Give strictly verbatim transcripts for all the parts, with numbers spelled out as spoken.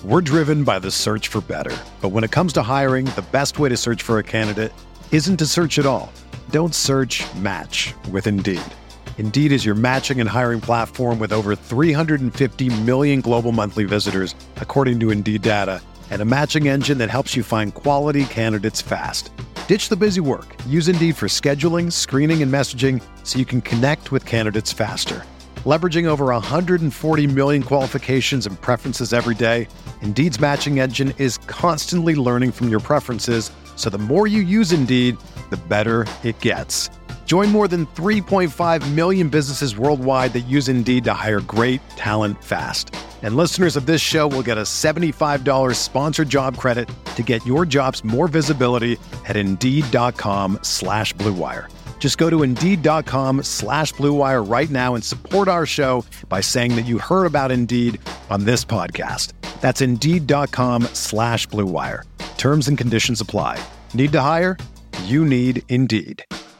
We're driven by the search for better. But when it comes to hiring, the best way to search for a candidate isn't to search at all. Don't search, match with Indeed. Indeed is your matching and hiring platform with over three hundred fifty million global monthly visitors, according to Indeed data, and a matching engine that helps you find quality candidates fast. Ditch the busy work. Use Indeed for scheduling, screening, and messaging so you can connect with candidates faster. Leveraging over one hundred forty million qualifications and preferences every day, Indeed's matching engine is constantly learning from your preferences, so the more you use Indeed, the better it gets. Join more than three point five million businesses worldwide that use Indeed to hire great talent fast. And listeners of this show will get a seventy-five dollars sponsored job credit to get your jobs more visibility at Indeed.com slash Blue Wire. Just go to Indeed.com slash Blue Wire right now and support our show by saying that you heard about Indeed on this podcast. That's Indeed.com slash Blue Wire. Terms and conditions apply. Need to hire? You need Indeed.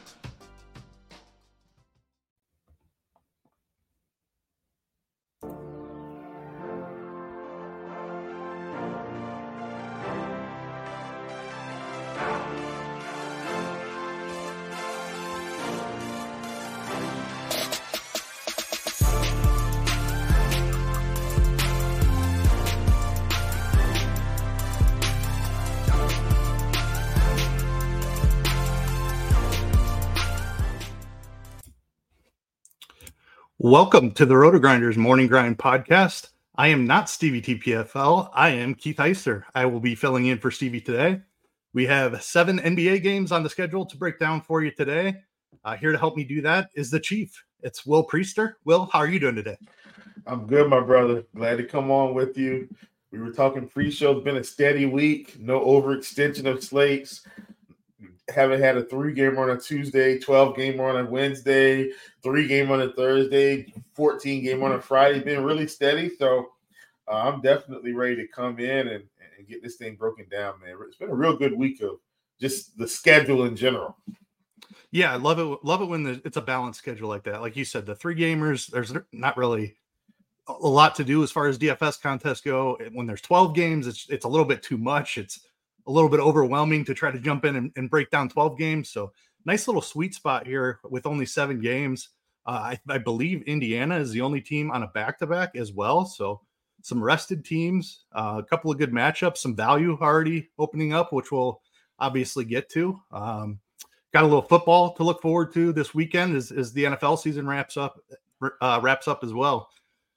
Welcome to the Roto-Grinders Morning Grind Podcast. I am not Stevie T P F L. I am Keith Heister. I will be filling in for Stevie today. We have seven N B A games on the schedule to break down for you today. Uh, here to help me do that is the Chief. It's Will Priester. Will, how are you doing today? I'm good, my brother. Glad to come on with you. We were talking pre-show. It's been a steady week. No overextension of slates. Haven't had a three-game run on Tuesday, twelve-game run on Wednesday, three-game run on Thursday, fourteen-game run on Friday. Been really steady, so uh, I'm definitely ready to come in and, and get this thing broken down, man. It's been a real good week of just the schedule in general. Yeah, I love it. Love it when the, it's a balanced schedule like that. Like you said, the three gamers, there's not really a lot to do as far as D F S contests go. When there's twelve games, it's it's a little bit too much. It's a little bit overwhelming to try to jump in and, and break down twelve games. So nice little sweet spot here with only seven games. Uh, I, I believe Indiana is the only team on a back-to-back as well. So some rested teams, uh, a couple of good matchups, some value already opening up, which we'll obviously get to. Um, got a little football to look forward to this weekend as, as the N F L season wraps up, uh, wraps up as well.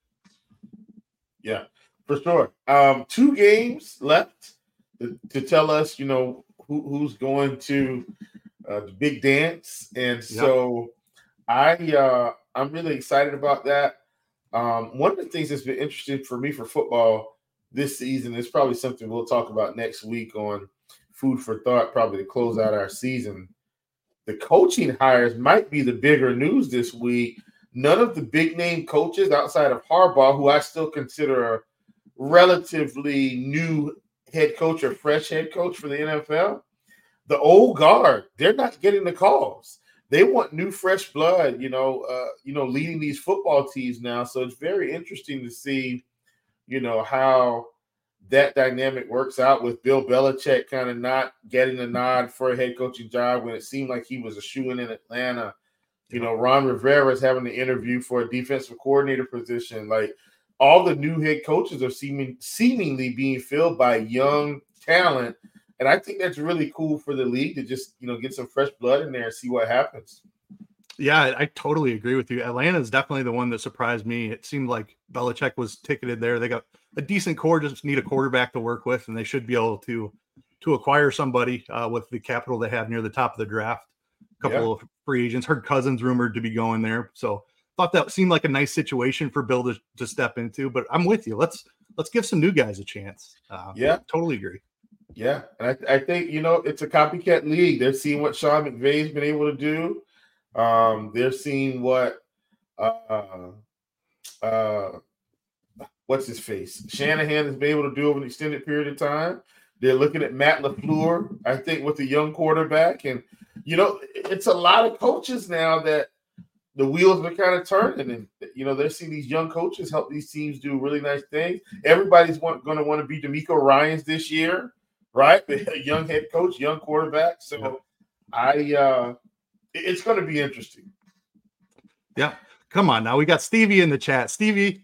Yeah, for sure. Um, two games left to, to tell us, you know, who, who's going to uh, the big dance. And so yep. I, uh, I'm really excited about that. Um, one of the things that's been interesting for me for football this season is probably something we'll talk about next week on Food for Thought, probably to close out our season. The coaching hires might be the bigger news this week. None of the big name coaches outside of Harbaugh, who I still consider a relatively new head coach or fresh head coach for the N F L, the old guard, they're not getting the calls. They want new, fresh blood, you know, uh, you know, leading these football teams now. So it's very interesting to see, you know, how that dynamic works out with Bill Belichick kind of not getting a nod for a head coaching job when it seemed like he was a shoo-in in Atlanta. You know, Ron Rivera is having the interview for a defensive coordinator position. Like, all the new head coaches are seeming seemingly being filled by young talent. And I think that's really cool for the league to just, you know, get some fresh blood in there and see what happens. Yeah, I, I totally agree with you. Atlanta is definitely the one that surprised me. It seemed like Belichick was ticketed there. They got a decent core, just need a quarterback to work with, and they should be able to to acquire somebody uh, with the capital they have near the top of the draft. A couple yeah. of free agents. Heard Cousins rumored to be going there. So thought that seemed like a nice situation for Bill to, to step into, but I'm with you. Let's let's give some new guys a chance. Uh, yeah, totally agree. Yeah, and I, I think, you know, it's a copycat league. They're seeing what Sean McVay's been able to do. Um, they're seeing what uh, uh, what's his face Shanahan has been able to do over an extended period of time. They're looking at Matt LaFleur, I think, with a young quarterback, and you know, it's a lot of coaches now that the wheels are kind of turning, and you know they're seeing these young coaches help these teams do really nice things. Everybody's want, going to want to be D'Amico Ryans this year, right? A young head coach, young quarterback. So yeah. I, uh, it's going to be interesting. Yeah, come on now, we got Stevie in the chat. Stevie,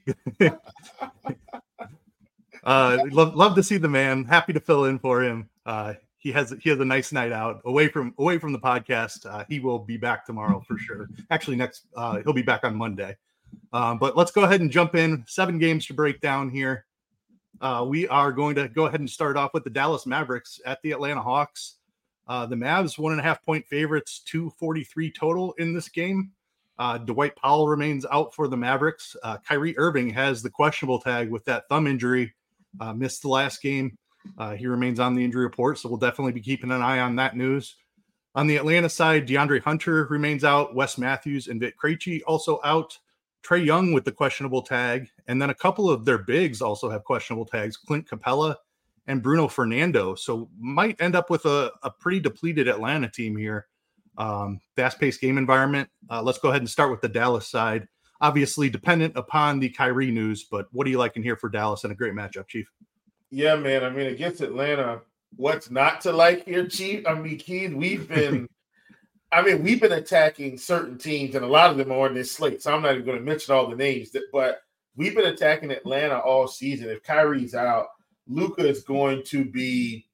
uh, love love to see the man. Happy to fill in for him. Uh, He has he has a nice night out away from away from the podcast. Uh, he will be back tomorrow for sure. Actually, next uh, he'll be back on Monday. Um, but let's go ahead and jump in. Seven games to break down here. Uh, we are going to go ahead and start off with the Dallas Mavericks at the Atlanta Hawks. Uh, the Mavs one and a half point favorites, two forty-three total in this game. Uh, Dwight Powell remains out for the Mavericks. Uh, Kyrie Irving has the questionable tag with that thumb injury. Uh, missed the last game. Uh, he remains on the injury report, so we'll definitely be keeping an eye on that news. On the Atlanta side, DeAndre Hunter remains out. Wes Matthews and Vit Krejci also out. Trae Young with the questionable tag. And then a couple of their bigs also have questionable tags, Clint Capella and Bruno Fernando. So might end up with a, a pretty depleted Atlanta team here. Um, fast-paced game environment. Uh, let's go ahead and start with the Dallas side. Obviously dependent upon the Kyrie news, but what do you like in here for Dallas and a great matchup, Chief? Yeah, man. I mean, against Atlanta, what's not to like here, Chief? I mean, Keith, we've been – I mean, we've been attacking certain teams, and a lot of them are on this slate, so I'm not even going to mention all the names. That, but we've been attacking Atlanta all season. If Kyrie's out, Luka is going to be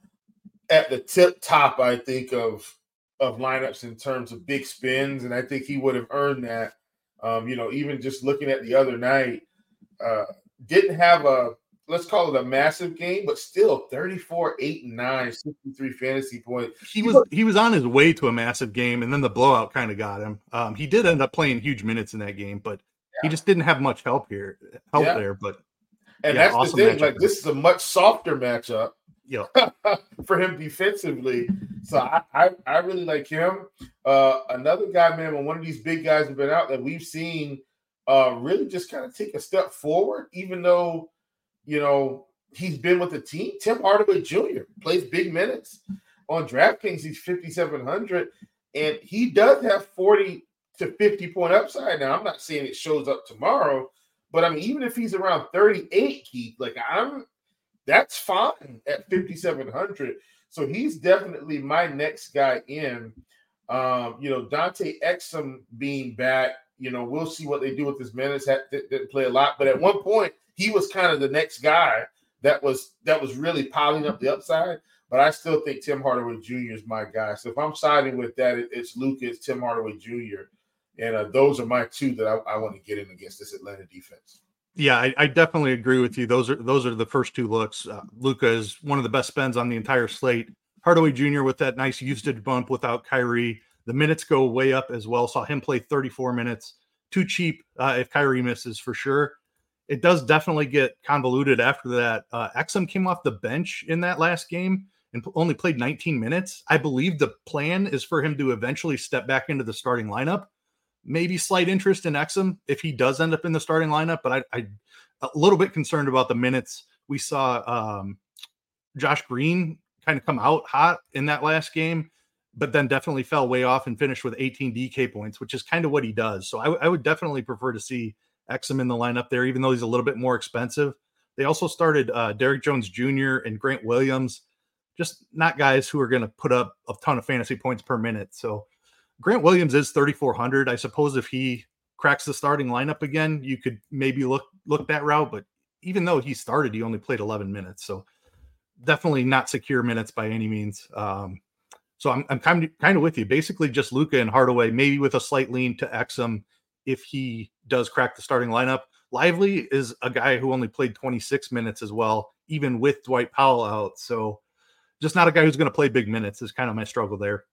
at the tip top, I think, of, of lineups in terms of big spins, and I think he would have earned that. Um, you know, even just looking at the other night, uh, didn't have a – let's call it a massive game, but still thirty-four, eight, and nine, sixty-three fantasy points. He was he was on his way to a massive game, and then the blowout kind of got him. Um, he did end up playing huge minutes in that game, but yeah. he just didn't have much help here, help yeah. there. But and yeah, that's awesome the thing. Like, this is a much softer matchup yeah. for him defensively. So I, I, I really like him. Uh, another guy, man, when one of these big guys have been out that we've seen uh, really just kind of take a step forward, even though you know, he's been with the team. Tim Hardaway Junior plays big minutes. On DraftKings, he's fifty-seven hundred, and he does have forty to fifty point upside. Now, I'm not saying it shows up tomorrow, but I mean, even if he's around thirty-eight, Keith, like I'm, that's fine at fifty-seven hundred. So he's definitely my next guy in. Um, you know, Dante Exum being back, you know, we'll see what they do with his minutes. Didn't play a lot, but at one point, he was kind of the next guy that was that was really piling up the upside. But I still think Tim Hardaway Junior is my guy. So if I'm siding with that, it, it's Lucas, Tim Hardaway Junior And uh, those are my two that I, I want to get in against this Atlanta defense. Yeah, I, I definitely agree with you. Those are those are the first two looks. Uh, Luka is one of the best spends on the entire slate. Hardaway Junior with that nice usage bump without Kyrie. The minutes go way up as well. Saw him play thirty-four minutes. Too cheap uh, if Kyrie misses for sure. It does definitely get convoluted after that. Uh, Exum came off the bench in that last game and only played nineteen minutes. I believe the plan is for him to eventually step back into the starting lineup. Maybe slight interest in Exum if he does end up in the starting lineup, but I, I a little bit concerned about the minutes. We saw um, Josh Green kind of come out hot in that last game, but then definitely fell way off and finished with eighteen D K points, which is kind of what he does. So I, I would definitely prefer to see Exum in the lineup there, even though he's a little bit more expensive. They also started uh, Derrick Jones Junior and Grant Williams, just not guys who are going to put up a ton of fantasy points per minute. So Grant Williams is thirty-four hundred. I suppose if he cracks the starting lineup again, you could maybe look look that route. But even though he started, he only played eleven minutes. So definitely not secure minutes by any means. Um, so I'm, I'm kind of, kind of with you. Basically just Luka and Hardaway, maybe with a slight lean to Exum if he does crack the starting lineup. Lively is a guy who only played twenty-six minutes as well, even with Dwight Powell out. So just not a guy who's going to play big minutes is kind of my struggle there.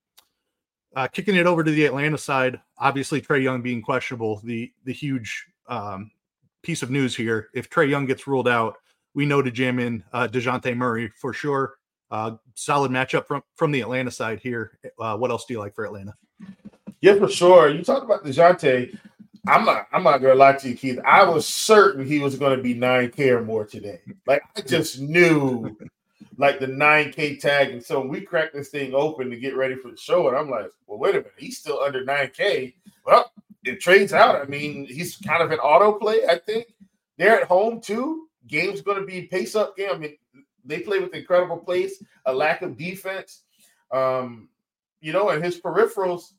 Uh, kicking it over to the Atlanta side, obviously Trae Young being questionable, the the huge um, piece of news here. If Trae Young gets ruled out, we know to jam in uh, DeJounte Murray for sure. Uh, solid matchup from, from the Atlanta side here. Uh, what else do you like for Atlanta? Yeah, for sure. You talk about DeJounte. I'm not, I'm not going to lie to you, Keith. I was certain he was going to be nine K or more today. Like, I just knew, like, the nine K tag. And so we cracked this thing open to get ready for the show. And I'm like, well, wait a minute. He's still under nine K. Well, it trades out. I mean, he's kind of an auto play. I think they're at home too. Game's going to be pace up game. I mean, they play with incredible pace, a lack of defense. Um, you know, and his peripherals,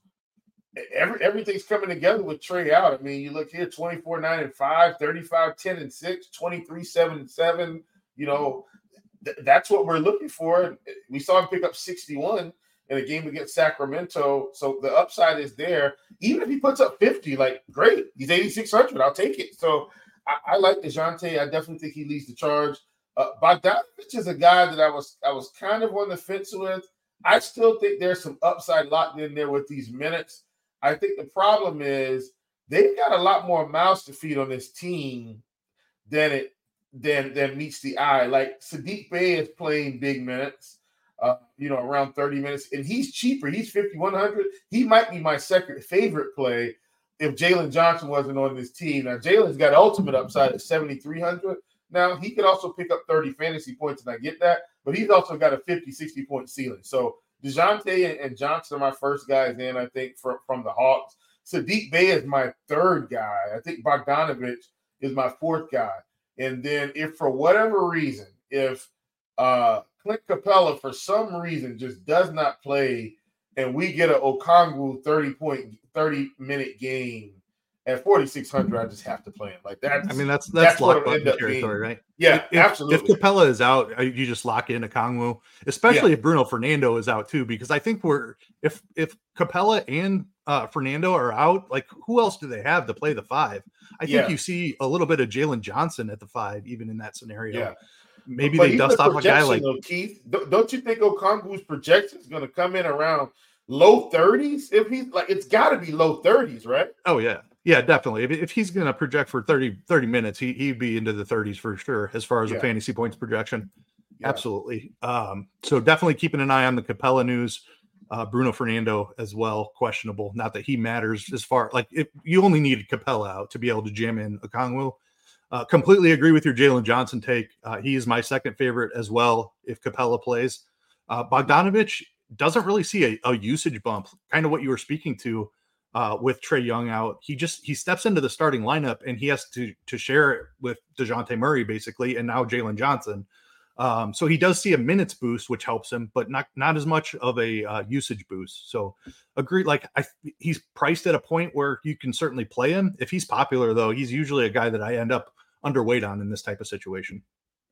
every, everything's coming together with Trey out. I mean, you look here, twenty-four, nine, and five, thirty-five, ten, and six, twenty-three, seven, and seven. You know, th- that's what we're looking for. We saw him pick up sixty-one in a game against Sacramento. So the upside is there. Even if he puts up fifty, like, great. He's eighty-six hundred. I'll take it. So I, I like DeJounte. I definitely think he leads the charge. Uh, Bogdanovich is a guy that I was I was kind of on the fence with. I still think there's some upside locked in there with these minutes. I think the problem is they've got a lot more mouths to feed on this team than it than than meets the eye. Like Saddiq Bey is playing big minutes, uh, you know, around thirty minutes, and he's cheaper. He's fifty-one hundred. He might be my second favorite play if Jalen Johnson wasn't on this team. Now, Jalen's got ultimate upside at seventy-three hundred. Now, he could also pick up thirty fantasy points, and I get that, but he's also got a fifty, sixty-point ceiling. So DeJounte and, and Johnson are my first guys in, I think, from, from the Hawks. Saddiq Bey is my third guy. I think Bogdanovich is my fourth guy. And then if for whatever reason, if uh, Clint Capella for some reason just does not play and we get an Okongwu thirty-point, thirty-minute game, at forty-six hundred, I just have to play him. Like that. I mean, that's that's, that's lock button territory, being, right? Yeah, if, absolutely. If Capella is out, you just lock in Okongwu, especially yeah. if Bruno Fernando is out too, because I think we're if if Capella and uh, Fernando are out, like who else do they have to play the five? I think yeah. you see a little bit of Jalen Johnson at the five, even in that scenario. Yeah. Maybe but they dust off a guy like though, Keith. Don't you think Okongwu's projection is going to come in around low thirties? If he's like, it's got to be low thirties, right? Oh yeah. Yeah, definitely. If, if he's going to project for thirty, thirty minutes, he, he'd be into the thirties for sure as far as yeah. the fantasy points projection. Yeah. Absolutely. Um, so definitely keeping an eye on the Capella news. Uh, Bruno Fernando as well, questionable. Not that he matters as far like if you only needed Capella out to be able to jam in Okongwu. Uh, completely agree with your Jalen Johnson take. Uh, he is my second favorite as well if Capella plays. Uh, Bogdanovich doesn't really see a, a usage bump, kind of what you were speaking to. Uh, with Trae Young out, he just he steps into the starting lineup and he has to to share it with DeJounte Murray basically, and now Jalen Johnson. Um, so he does see a minutes boost, which helps him, but not not as much of a uh, usage boost. So agree, like I he's priced at a point where you can certainly play him. If he's popular though, he's usually a guy that I end up underweight on in this type of situation.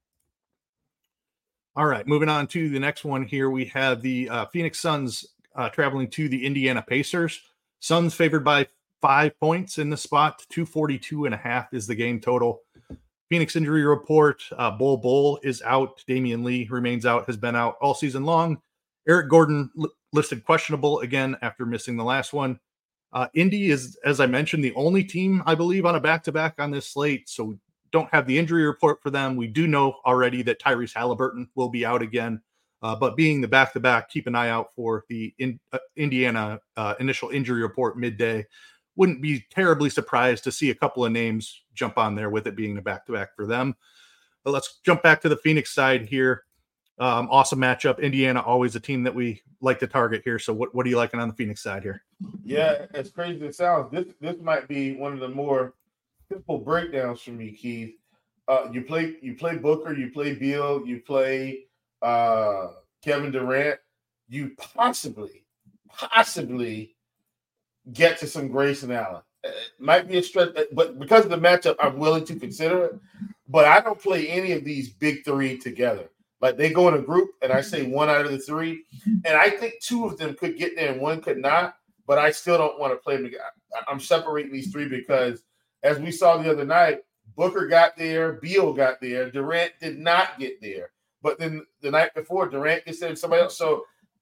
All right, moving on to the next one here, we have the uh, Phoenix Suns uh, traveling to the Indiana Pacers. Suns favored by five points in the spot. two forty-two and a half is the game total. Phoenix injury report. Uh, Bol Bol is out. Damian Lee remains out, has been out all season long. Eric Gordon li- listed questionable again after missing the last one. Uh, Indy is, as I mentioned, the only team, I believe, on a back-to-back on this slate. So we don't have the injury report for them. We do know already that Tyrese Halliburton will be out again. Uh, but being the back-to-back, keep an eye out for the in, uh, Indiana uh, initial injury report midday. Wouldn't be terribly surprised to see a couple of names jump on there with it being the back-to-back for them. But let's jump back to the Phoenix side here. Um, awesome matchup. Indiana, always a team that we like to target here. So what, what are you liking on the Phoenix side here? Yeah, as crazy as it sounds, this, this might be one of the more simple breakdowns for me, Keith. Uh, you play you play Booker, you play Beal, you play – uh Kevin Durant, you possibly possibly get to some Grayson Allen. It might be a stretch, but because of the matchup, I'm willing to consider it. But I don't play any of these big three together. Like they go in a group, and I say one out of the three, and I think two of them could get there and one could not. But I still don't want to play them together. I'm separating these three because, as we saw the other night, Booker got there, Beal got there, Durant did not get there. But then the night before, Durant gets there and somebody else. So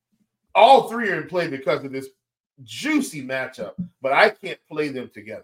all three are in play because of this juicy matchup, but I can't play them together.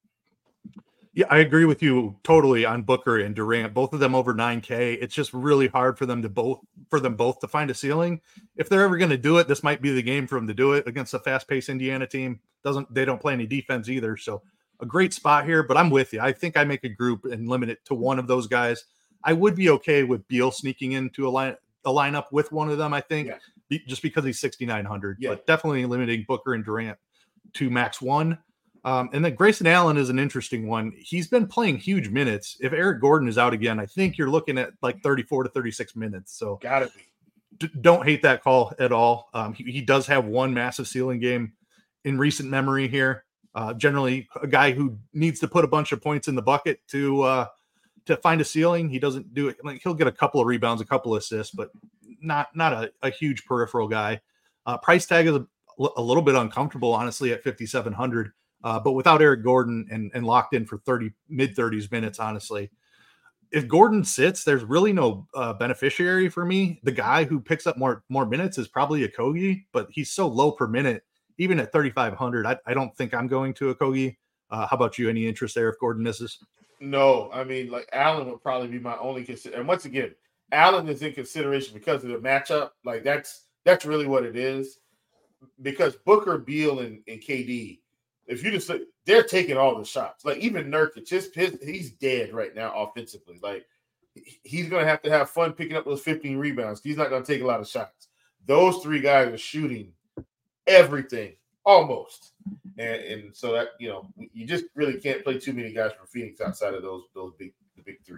Yeah, I agree with you totally on Booker and Durant. Both of them over nine K. It's just really hard for them to both for them both to find a ceiling. If they're ever going to do it, this might be the game for them to do it against a fast-paced Indiana team. Doesn't they don't play any defense either. So a great spot here, but I'm with you. I think I make a group and limit it to one of those guys. I would be okay with Beal sneaking into a line a lineup with one of them, I think, yeah. be, just because he's sixty-nine hundred. Yeah. But definitely limiting Booker and Durant to max one. Um, and then Grayson Allen is an interesting one. He's been playing huge minutes. If Eric Gordon is out again, I think you're looking at like thirty-four to thirty-six minutes. So gotta be. D- don't hate that call at all. Um, he, he does have one massive ceiling game in recent memory here. Uh, generally, a guy who needs to put a bunch of points in the bucket to uh, to find a ceiling. He doesn't do it. Like he'll get a couple of rebounds, a couple of assists, but not not a, a huge peripheral guy. Uh, price tag is a, a little bit uncomfortable, honestly, at fifty-seven hundred. Uh, but without Eric Gordon and, and locked in for thirty mid thirties minutes, honestly, if Gordon sits, there's really no uh, beneficiary for me. The guy who picks up more more minutes is probably Okogie, but he's so low per minute, even at thirty-five hundred. I, I don't think I'm going to Okogie. Uh, how about you? Any interest there if Gordon misses? No, I mean, like Allen would probably be my only consider. And once again, Allen is in consideration because of the matchup. Like that's that's really what it is. Because Booker, Beal, and, and K D. If you just they're taking all the shots. Like even Nurkic, his, his, he's dead right now offensively. Like he's gonna have to have fun picking up those fifteen rebounds. He's not gonna take a lot of shots. Those three guys are shooting everything almost, and, and so that you know you just really can't play too many guys from Phoenix outside of those those big the big three.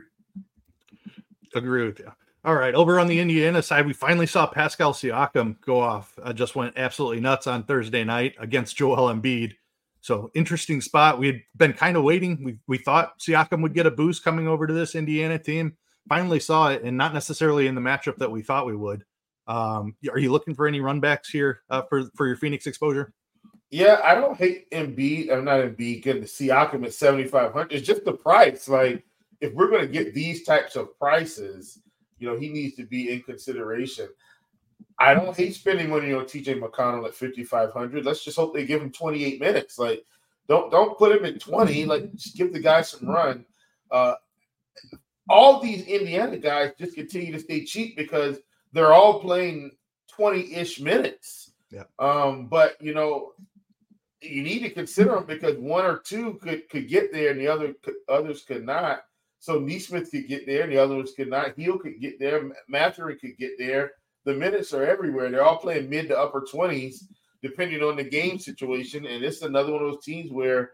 Agree with you. All right, over on the Indiana side, we finally saw Pascal Siakam go off. Uh, just went absolutely nuts on Thursday night against Joel Embiid. So interesting spot. We had been kind of waiting. We we thought Siakam would get a boost coming over to this Indiana team. Finally saw it, and not necessarily in the matchup that we thought we would. Um, are you looking for any runbacks here uh, for, for your Phoenix exposure? Yeah, I don't hate Embiid. I'm not Embiid getting the Siakam at seventy-five hundred. It's just the price. Like, if we're going to get these types of prices, you know, he needs to be in consideration. I don't hate spending money on T J McConnell at fifty-five hundred. Let's just hope they give him twenty-eight minutes. Like, don't don't put him at twenty. Like, just give the guy some run. Uh, all these Indiana guys just continue to stay cheap because they're all playing twenty-ish minutes. Yeah. Um, but you know, you need to consider them because one or two could could get there and the other could, others could not. So Neesmith could get there and the others could not. Heel could get there. Mathurin could get there. The minutes are everywhere. They're all playing mid to upper twenties, depending on the game situation. And it's another one of those teams where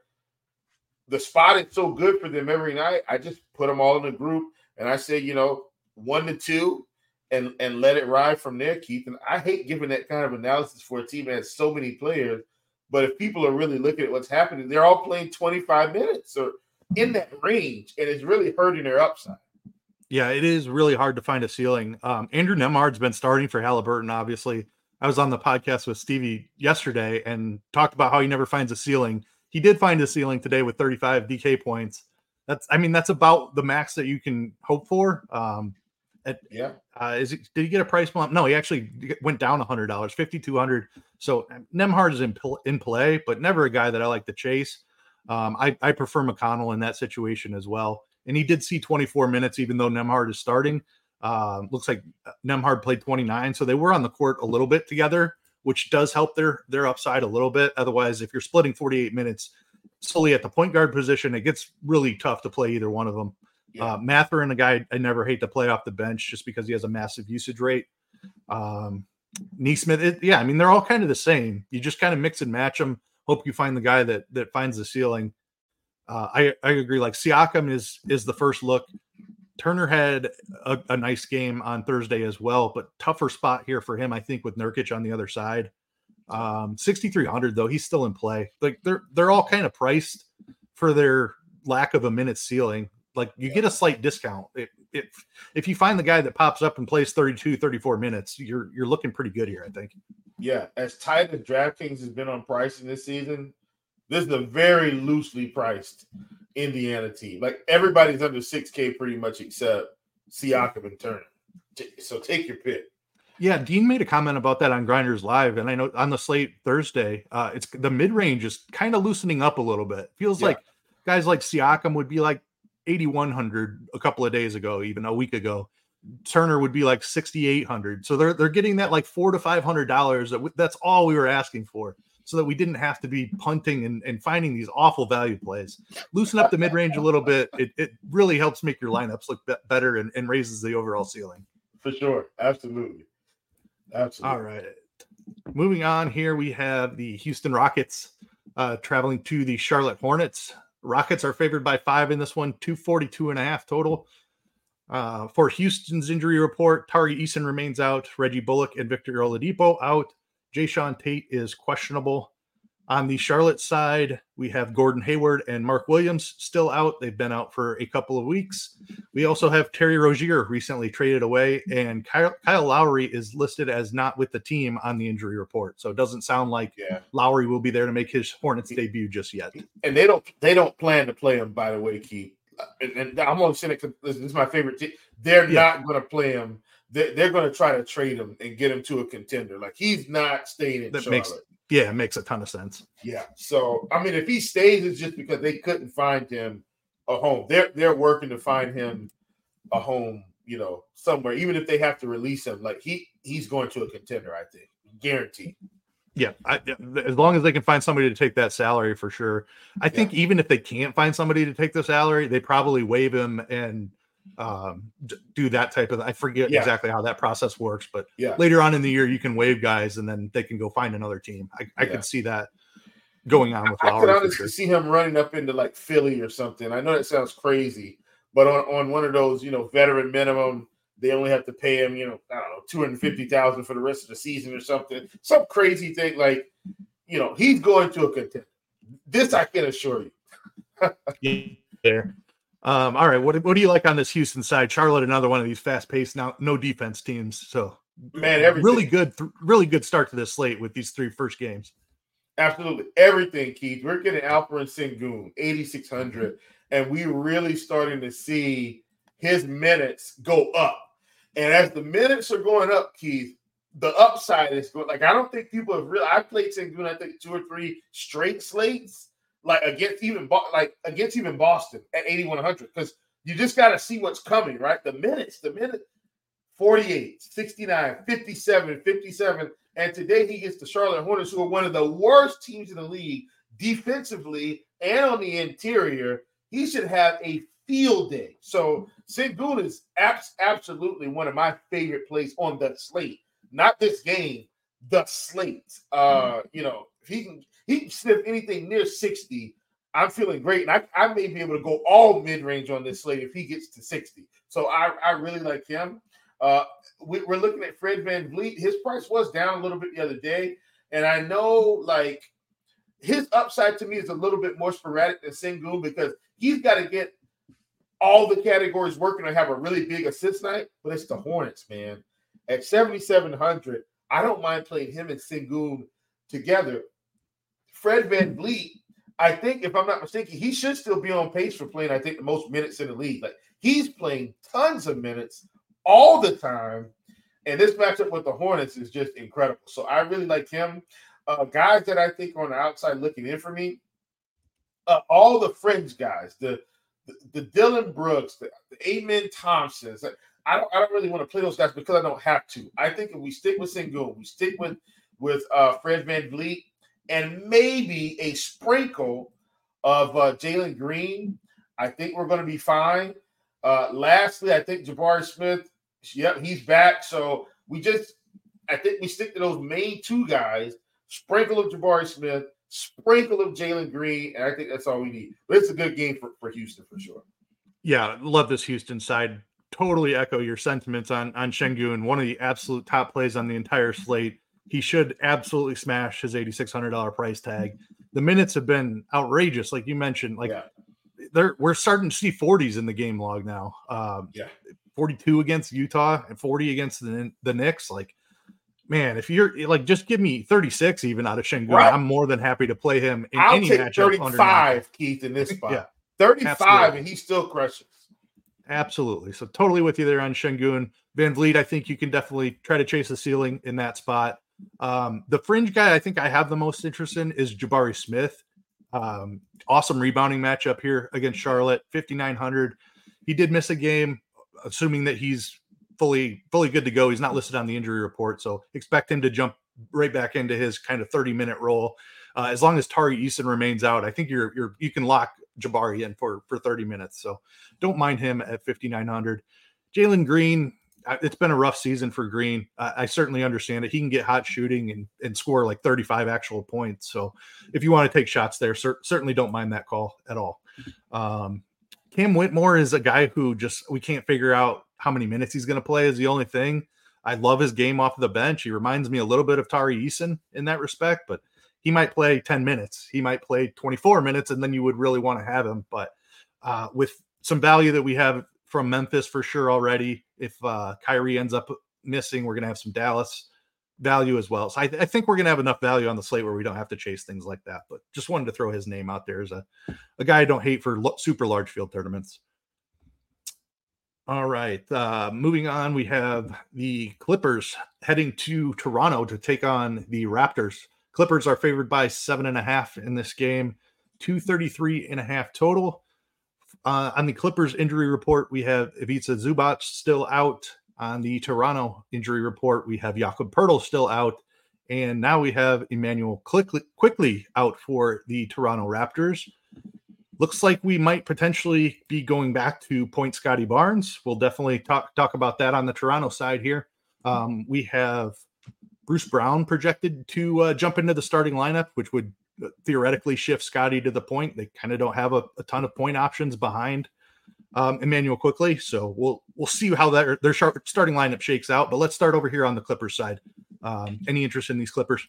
the spot is so good for them every night. I just put them all in a group and I say, you know, one to two and, and let it ride from there, Keith. And I hate giving that kind of analysis for a team that has so many players. But if people are really looking at what's happening, they're all playing twenty-five minutes or in that range, and it's really hurting their upside. Yeah, it is really hard to find a ceiling. Um, Andrew Nemhard's been starting for Halliburton, obviously. I was on the podcast with Stevie yesterday and talked about how he never finds a ceiling. He did find a ceiling today with thirty-five D K points. That's, I mean, that's about the max that you can hope for. Um, at, yeah. Uh, is it, did he get a price bump? No, he actually went down one hundred dollars, fifty-two hundred. So Nemhard is in, in play, but never a guy that I like to chase. Um, I, I prefer McConnell in that situation as well. And he did see twenty-four minutes, even though Nemhard is starting. Uh, looks like Nemhard played twenty-nine. So they were on the court a little bit together, which does help their, their upside a little bit. Otherwise, if you're splitting forty-eight minutes solely at the point guard position, it gets really tough to play either one of them. Yeah. Uh, Mathurin, a guy I never hate to play off the bench just because he has a massive usage rate. Um, Neesmith, it, yeah, I mean, they're all kind of the same. You just kind of mix and match them. Hope you find the guy that that finds the ceiling. Uh, I, I agree. Like Siakam is is the first look. Turner had a, a nice game on Thursday as well, but tougher spot here for him, I think, with Nurkic on the other side. Um, sixty-three hundred though, he's still in play. Like they're they're all kind of priced for their lack of a minute ceiling. Like you get a slight discount. If, if if you find the guy that pops up and plays thirty-two, thirty-four minutes, you're you're looking pretty good here, I think. Yeah, as tight as DraftKings has been on pricing this season, this is a very loosely priced Indiana team. Like everybody's under six K pretty much except Siakam and Turner. So take your pick. Yeah, Dean made a comment about that on Grinders Live, and I know on the slate Thursday, uh, it's the mid range is kind of loosening up a little bit. Feels yeah. like guys like Siakam would be like eighty-one hundred a couple of days ago, even a week ago. Turner would be like sixty-eight hundred. So they're they're getting that like four to five hundred dollars. That w- that's all we were asking for, so that we didn't have to be punting and, and finding these awful value plays. Loosen up the mid range a little bit. It it really helps make your lineups look be- better and, and raises the overall ceiling. For sure, absolutely, absolutely. All right. Moving on here, we have the Houston Rockets. Uh, traveling to the Charlotte Hornets. Rockets are favored by five in this one, two forty-two and a half total. Uh, for Houston's injury report, Tari Eason remains out. Reggie Bullock and Victor Oladipo out. Jayshawn Tate is questionable. On the Charlotte side, we have Gordon Hayward and Mark Williams still out. They've been out for a couple of weeks. We also have Terry Rozier recently traded away, and Kyle, Kyle Lowry is listed as not with the team on the injury report. So it doesn't sound like yeah. Lowry will be there to make his Hornets debut just yet. And they don't they don't plan to play him, by the way, Keith. And, and I'm only saying it because this is my favorite team. They're yeah. not going to play him. They're, they're going to try to trade him and get him to a contender. Like, he's not staying in that Charlotte. Makes, yeah, it makes a ton of sense. Yeah. So, I mean, if he stays, it's just because they couldn't find him a home. They're they're working to find him a home, you know, somewhere. Even if they have to release him, like he he's going to a contender, I think, guaranteed. Yeah, I, as long as they can find somebody to take that salary, for sure. I think yeah. even if they can't find somebody to take the salary, they probably waive him and um, do that type of. I forget yeah. exactly how that process works, but yeah. later on in the year, you can waive guys and then they can go find another team. I, I yeah. could see that going on with I, Lowry. I could honestly sure. see him running up into like Philly or something. I know that sounds crazy, but on, on one of those, you know, veteran minimum. They only have to pay him, you know, I don't know, two hundred fifty thousand dollars for the rest of the season or something. Some crazy thing like, you know, he's going to a contender. This I can assure you. There. Um, all right. What, what do you like on this Houston side? Charlotte, another one of these fast-paced, now no defense teams. So, man, everything. really good, really good start to this slate with these three first games. Absolutely. Everything, Keith. We're getting Alperen Sengun, eighty-six hundred, and we're really starting to see his minutes go up. And as the minutes are going up, Keith, the upside is going. Like, I don't think people have really. I played Sengun, I think, two or three straight slates, like against even like against even Boston at eighty-one hundred, because you just got to see what's coming, right? The minutes, the minute, forty-eight, sixty-nine, fifty-seven, fifty-seven, and today he gets the Charlotte Hornets, who are one of the worst teams in the league defensively and on the interior. He should have a field day. So Sengun is abs- absolutely one of my favorite plays on the slate. Not this game, the slate. Uh, you know, if he can he can sniff anything near sixty, I'm feeling great. And I, I may be able to go all mid-range on this slate if he gets to sixty. So I, I really like him. Uh, we, we're looking at Fred VanVleet. His price was down a little bit the other day. And I know, like, his upside to me is a little bit more sporadic than Sengun because he's got to get all the categories working to have a really big assist night, but it's the Hornets, man. At seventy-seven hundred, I don't mind playing him and Sengun together. Fred VanVleet, I think, if I'm not mistaken, he should still be on pace for playing, I think, the most minutes in the league. Like, he's playing tons of minutes all the time, and this matchup with the Hornets is just incredible. So I really like him. Uh, guys that I think are on the outside looking in for me, uh, all the fringe guys, the The, the Dylan Brooks, the, the Amen Thompsons. I don't, I don't really want to play those guys because I don't have to. I think if we stick with Sengun, we stick with with uh, Fred VanVleet, and maybe a sprinkle of uh, Jalen Green, I think we're going to be fine. Uh, lastly, I think Jabari Smith, yep, he's back. So we just, I think we stick to those main two guys, sprinkle of Jabari Smith, sprinkle of Jalen Green, and I think that's all we need. But it's a good game for, for Houston for sure. Yeah, love this Houston side. Totally echo your sentiments on, on Sengun, one of the absolute top plays on the entire slate. He should absolutely smash his eighty-six hundred dollars price tag. The minutes have been outrageous, like you mentioned. Like yeah. they're we're starting to see forties in the game log now. Um, yeah, forty-two against Utah and forty against the the Knicks. Like, man, if you're like, just give me thirty-six even out of Sengun. Right. I'm more than happy to play him in I'll any take matchup. thirty-five, Keith, in this spot. Yeah, thirty-five, absolutely. And he still crushes. Absolutely. So totally with you there on Sengun. VanVleet, I think you can definitely try to chase the ceiling in that spot. Um, the fringe guy I think I have the most interest in is Jabari Smith. Um, awesome rebounding matchup here against Charlotte, fifty-nine hundred. He did miss a game, assuming that he's fully fully good to go. He's not listed on the injury report, so expect him to jump right back into his kind of thirty-minute role. Uh, as long as Tari Eason remains out, I think you're you're you can lock Jabari in for for thirty minutes. So don't mind him at fifty-nine hundred. Jalen Green, it's been a rough season for Green. Uh, I certainly understand it. He can get hot shooting and, and score like thirty-five actual points. So if you want to take shots there, cer- certainly don't mind that call at all. Um, Cam Whitmore is a guy who just, we can't figure out how many minutes he's going to play is the only thing. I love his game off of the bench. He reminds me a little bit of Tari Eason in that respect, but he might play ten minutes. He might play twenty-four minutes, and then you would really want to have him. But uh, with some value that we have from Memphis for sure already, if uh, Kyrie ends up missing, we're going to have some Dallas value as well. So I, th- I think we're going to have enough value on the slate where we don't have to chase things like that. But just wanted to throw his name out there as a, a guy I don't hate for lo- super large field tournaments. All right. Uh, moving on, we have the Clippers heading to Toronto to take on the Raptors. Clippers are favored by seven and a half in this game, two thirty-three and a half total. Uh, on the Clippers injury report, we have Ivica Zubac still out. On the Toronto injury report, we have Jakob Poeltl still out. And now we have Emmanuel Quickly, quickly out for the Toronto Raptors. Looks like we might potentially be going back to point Scotty Barnes. We'll definitely talk talk about that on the Toronto side here. Um, we have Bruce Brown projected to uh, jump into the starting lineup, which would theoretically shift Scotty to the point. They kind of don't have a, a ton of point options behind um, Emmanuel Quickly, so we'll we'll see how that their starting lineup shakes out. But let's start over here on the Clippers side. Um, any interest in these Clippers?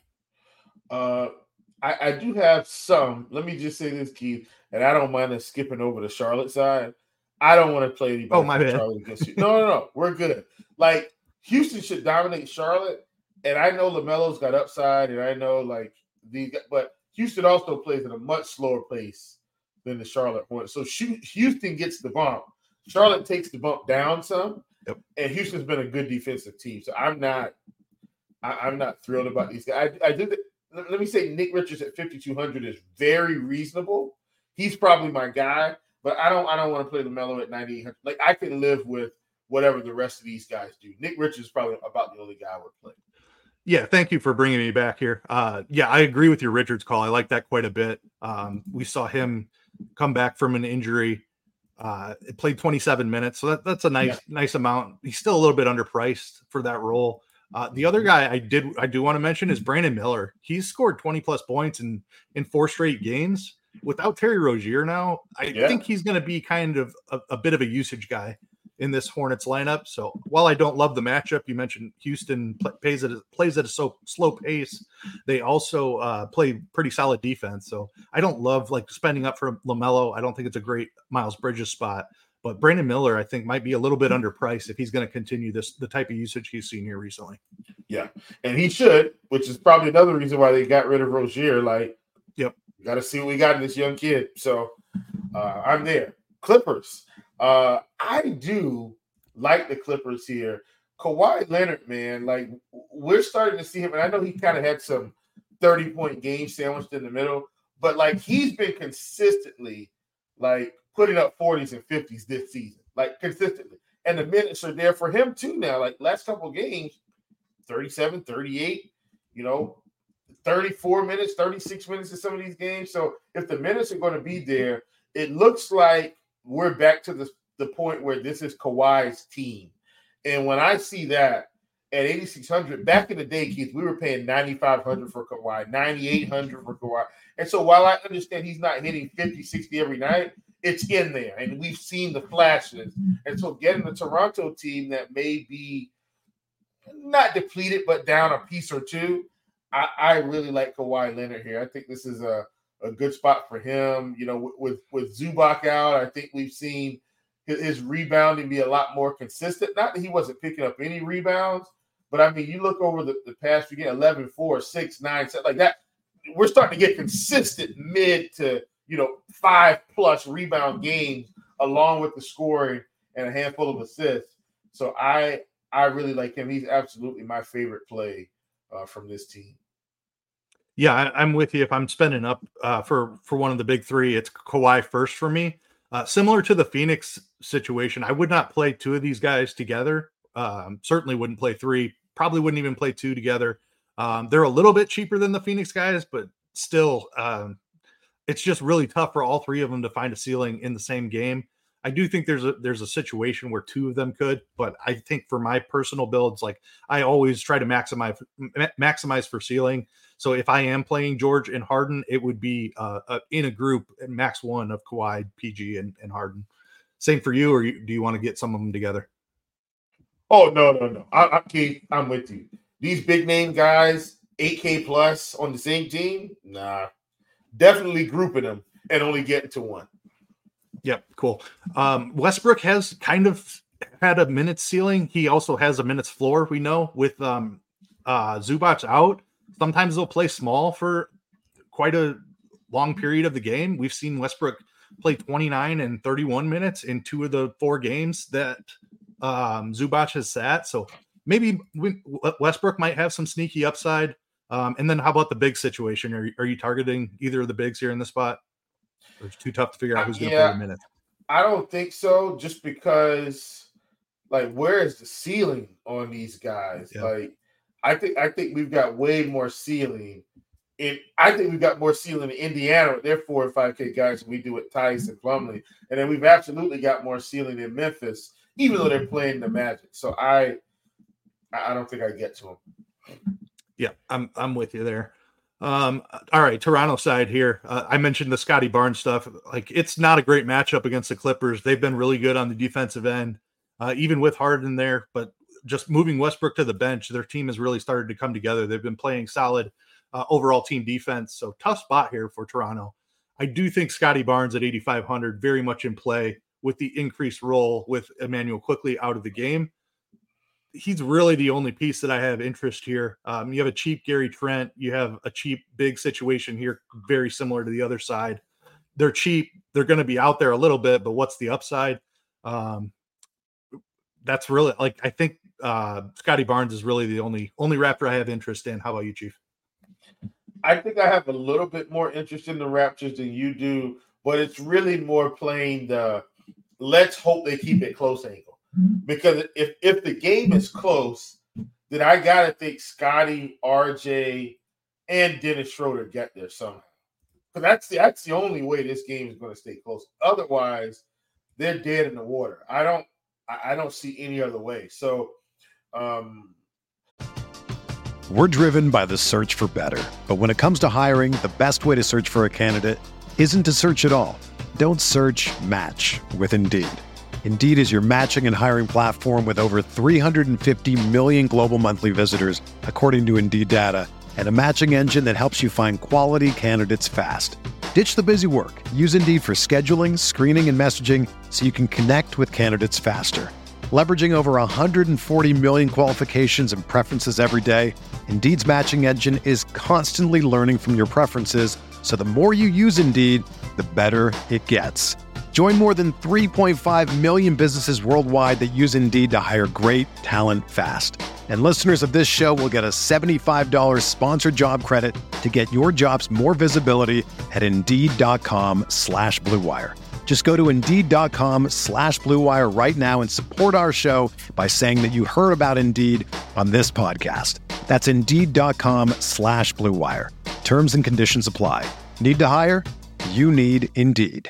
Uh, I, I do have some. Let me just say this, Keith, and I don't mind us skipping over the Charlotte side. I don't want to play anybody. Oh, my bad. Charlotte against you. No, no, no. We're good. Like, Houston should dominate Charlotte, and I know LaMelo's got upside, and I know, like, the but Houston also plays at a much slower pace than the Charlotte Hornets. So Houston gets the bump. Charlotte takes the bump down some, yep. And Houston's been a good defensive team. So I'm not I, I'm not thrilled about these guys. I, I did – let me say Nick Richards at fifty-two hundred is very reasonable. He's probably my guy, but I don't I don't want to play LaMelo at ninety-eight hundred. Like, I can live with whatever the rest of these guys do. Nick Richards is probably about the only guy I would play. Yeah, thank you for bringing me back here. Uh, yeah, I agree with your Richards call. I like that quite a bit. Um, we saw him come back from an injury. Uh, it played twenty-seven minutes, so that, that's a nice yeah. nice amount. He's still a little bit underpriced for that role. Uh, the other guy I did I do want to mention is Brandon Miller. He's scored twenty plus points in in four straight games. Without Terry Rozier now, I yeah. think he's going to be kind of a, a bit of a usage guy in this Hornets lineup. So while I don't love the matchup, you mentioned Houston play, plays at a, plays at a so slow pace. They also uh, play pretty solid defense. So I don't love like spending up for LaMelo. I don't think it's a great Miles Bridges spot. But Brandon Miller, I think, might be a little bit underpriced if he's going to continue this the type of usage he's seen here recently. Yeah, and he should, which is probably another reason why they got rid of Rozier. Like, yep, you got to see what we got in this young kid. So uh, I'm there. Clippers. Uh, I do like the Clippers here. Kawhi Leonard, man, like we're starting to see him, and I know he kind of had some thirty-point games sandwiched in the middle, but like he's been consistently like putting up forties and fifties this season, like consistently. And the minutes are there for him too now. Like last couple of games, thirty-seven, thirty-eight, you know, thirty-four minutes, thirty-six minutes in some of these games. So if the minutes are going to be there, it looks like we're back to the, the point where this is Kawhi's team. And when I see that at eighty-six hundred, back in the day, Keith, we were paying ninety-five hundred for Kawhi, ninety-eight hundred for Kawhi. And so while I understand he's not hitting fifty, sixty every night, it's in there, and we've seen the flashes. And so getting the Toronto team that may be not depleted, but down a piece or two, I, I really like Kawhi Leonard here. I think this is a, a good spot for him. You know, with, with Zubac out, I think we've seen his, his rebounding be a lot more consistent. Not that he wasn't picking up any rebounds, but, I mean, you look over the, the past few games, eleven, four, six, nine, seven, like that. We're starting to get consistent mid to – you know, five plus rebound games along with the scoring and a handful of assists. So I I really like him. He's absolutely my favorite play uh, from this team. Yeah, I, I'm with you. If I'm spending up uh, for, for one of the big three, it's Kawhi first for me. Uh, similar to the Phoenix situation, I would not play two of these guys together. Um, certainly wouldn't play three. Probably wouldn't even play two together. Um, they're a little bit cheaper than the Phoenix guys, but still um, – it's just really tough for all three of them to find a ceiling in the same game. I do think there's a there's a situation where two of them could, but I think for my personal builds, like I always try to maximize maximize for ceiling. So if I am playing George and Harden, it would be uh, uh, in a group max one of Kawhi, P G, and, and Harden. Same for you, or you, do you want to get some of them together? Oh no no no! I, I, Keith, I'm with you. These big name guys, eight K plus on the same team, nah. Definitely grouping them and only getting to one. Yep, cool. Um, Westbrook has kind of had a minutes ceiling. He also has a minutes floor, we know, with um, uh, Zubac out. Sometimes they'll play small for quite a long period of the game. We've seen Westbrook play twenty-nine and thirty-one minutes in two of the four games that um, Zubac has sat. So maybe Westbrook might have some sneaky upside. Um, and then how about the big situation? Are you, are you targeting either of the bigs here in the spot? Or it's too tough to figure out who's going to yeah, play the minutes. I don't think so, just because, like, where is the ceiling on these guys? Yeah. Like, I think I think we've got way more ceiling. In I think we've got more ceiling in Indiana. They're four and five K guys, and we do it Tice and Plumlee, and then we've absolutely got more ceiling in Memphis, even though they're playing the Magic. So I, I don't think I get to them. Yeah, I'm I'm with you there. Um, all right, Toronto side here. Uh, I mentioned the Scotty Barnes stuff. Like, it's not a great matchup against the Clippers. They've been really good on the defensive end, uh, even with Harden there. But just moving Westbrook to the bench, their team has really started to come together. They've been playing solid uh, overall team defense. So tough spot here for Toronto. I do think Scotty Barnes at eighty-five hundred very much in play with the increased role with Emmanuel Quickley out of the game. He's really the only piece that I have interest here. Um, you have a cheap Gary Trent. You have a cheap big situation here, very similar to the other side. They're cheap. They're going to be out there a little bit, but what's the upside? Um, that's really like, I think uh, Scotty Barnes is really the only, only Raptor I have interest in. How about you, Chief? I think I have a little bit more interest in the Raptors than you do, but it's really more playing the let's hope they keep it close angle. Because if, if the game is close, then I got to think Scotty, R J, and Dennis Schroeder get there somehow. Because that's the, that's the only way this game is going to stay close. Otherwise, they're dead in the water. I don't I don't see any other way. So um, we're driven by the search for better. But when it comes to hiring, the best way to search for a candidate isn't to search at all. Don't search, match with Indeed. Indeed is your matching and hiring platform with over three hundred fifty million global monthly visitors, according to Indeed data, and a matching engine that helps you find quality candidates fast. Ditch the busy work. Use Indeed for scheduling, screening, and messaging so you can connect with candidates faster. Leveraging over one hundred forty million qualifications and preferences every day, Indeed's matching engine is constantly learning from your preferences, so the more you use Indeed, the better it gets. Join more than three point five million businesses worldwide that use Indeed to hire great talent fast. And listeners of this show will get a seventy-five dollars sponsored job credit to get your jobs more visibility at Indeed.com slash Blue Wire. Just go to Indeed.com slash Blue Wire right now and support our show by saying that you heard about Indeed on this podcast. That's Indeed.com slash Blue Wire. Terms and conditions apply. Need to hire? You need Indeed.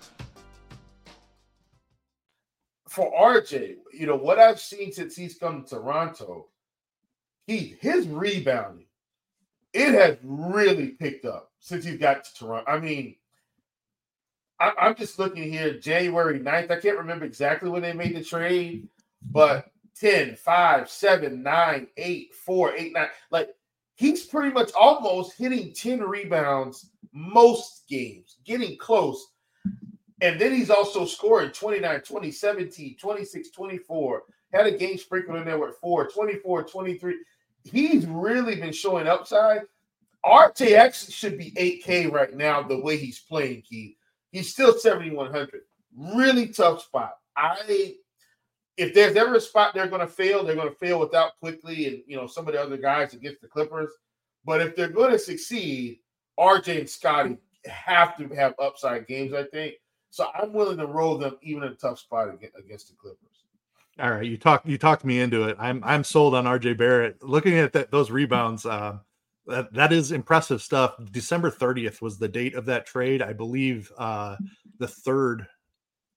For R J, you know, what I've seen since he's come to Toronto, he his rebounding, it has really picked up since he's got to Toronto. I mean, I, I'm just looking here, January ninth. I can't remember exactly when they made the trade, but ten, five, seven, nine, eight, four, eight, nine. Like, he's pretty much almost hitting ten rebounds most games, getting close. And then he's also scoring twenty-nine, twenty, seventeen, twenty-six, twenty-four. Had a game sprinkled in there with four, twenty-four, twenty-three. He's really been showing upside. R J actually should be eight K right now the way he's playing, Keith. He's still seventy-one hundred. Really tough spot. I, if there's ever a spot they're going to fail, they're going to fail without Quickley and, you know, some of the other guys against the Clippers. But if they're going to succeed, R J and Scotty have to have upside games, I think. So I'm willing to roll them even in a tough spot against the Clippers. All right, you talked you talked me into it. I'm I'm sold on R J Barrett. Looking at that those rebounds, uh, that that is impressive stuff. December thirtieth was the date of that trade. I believe uh, the third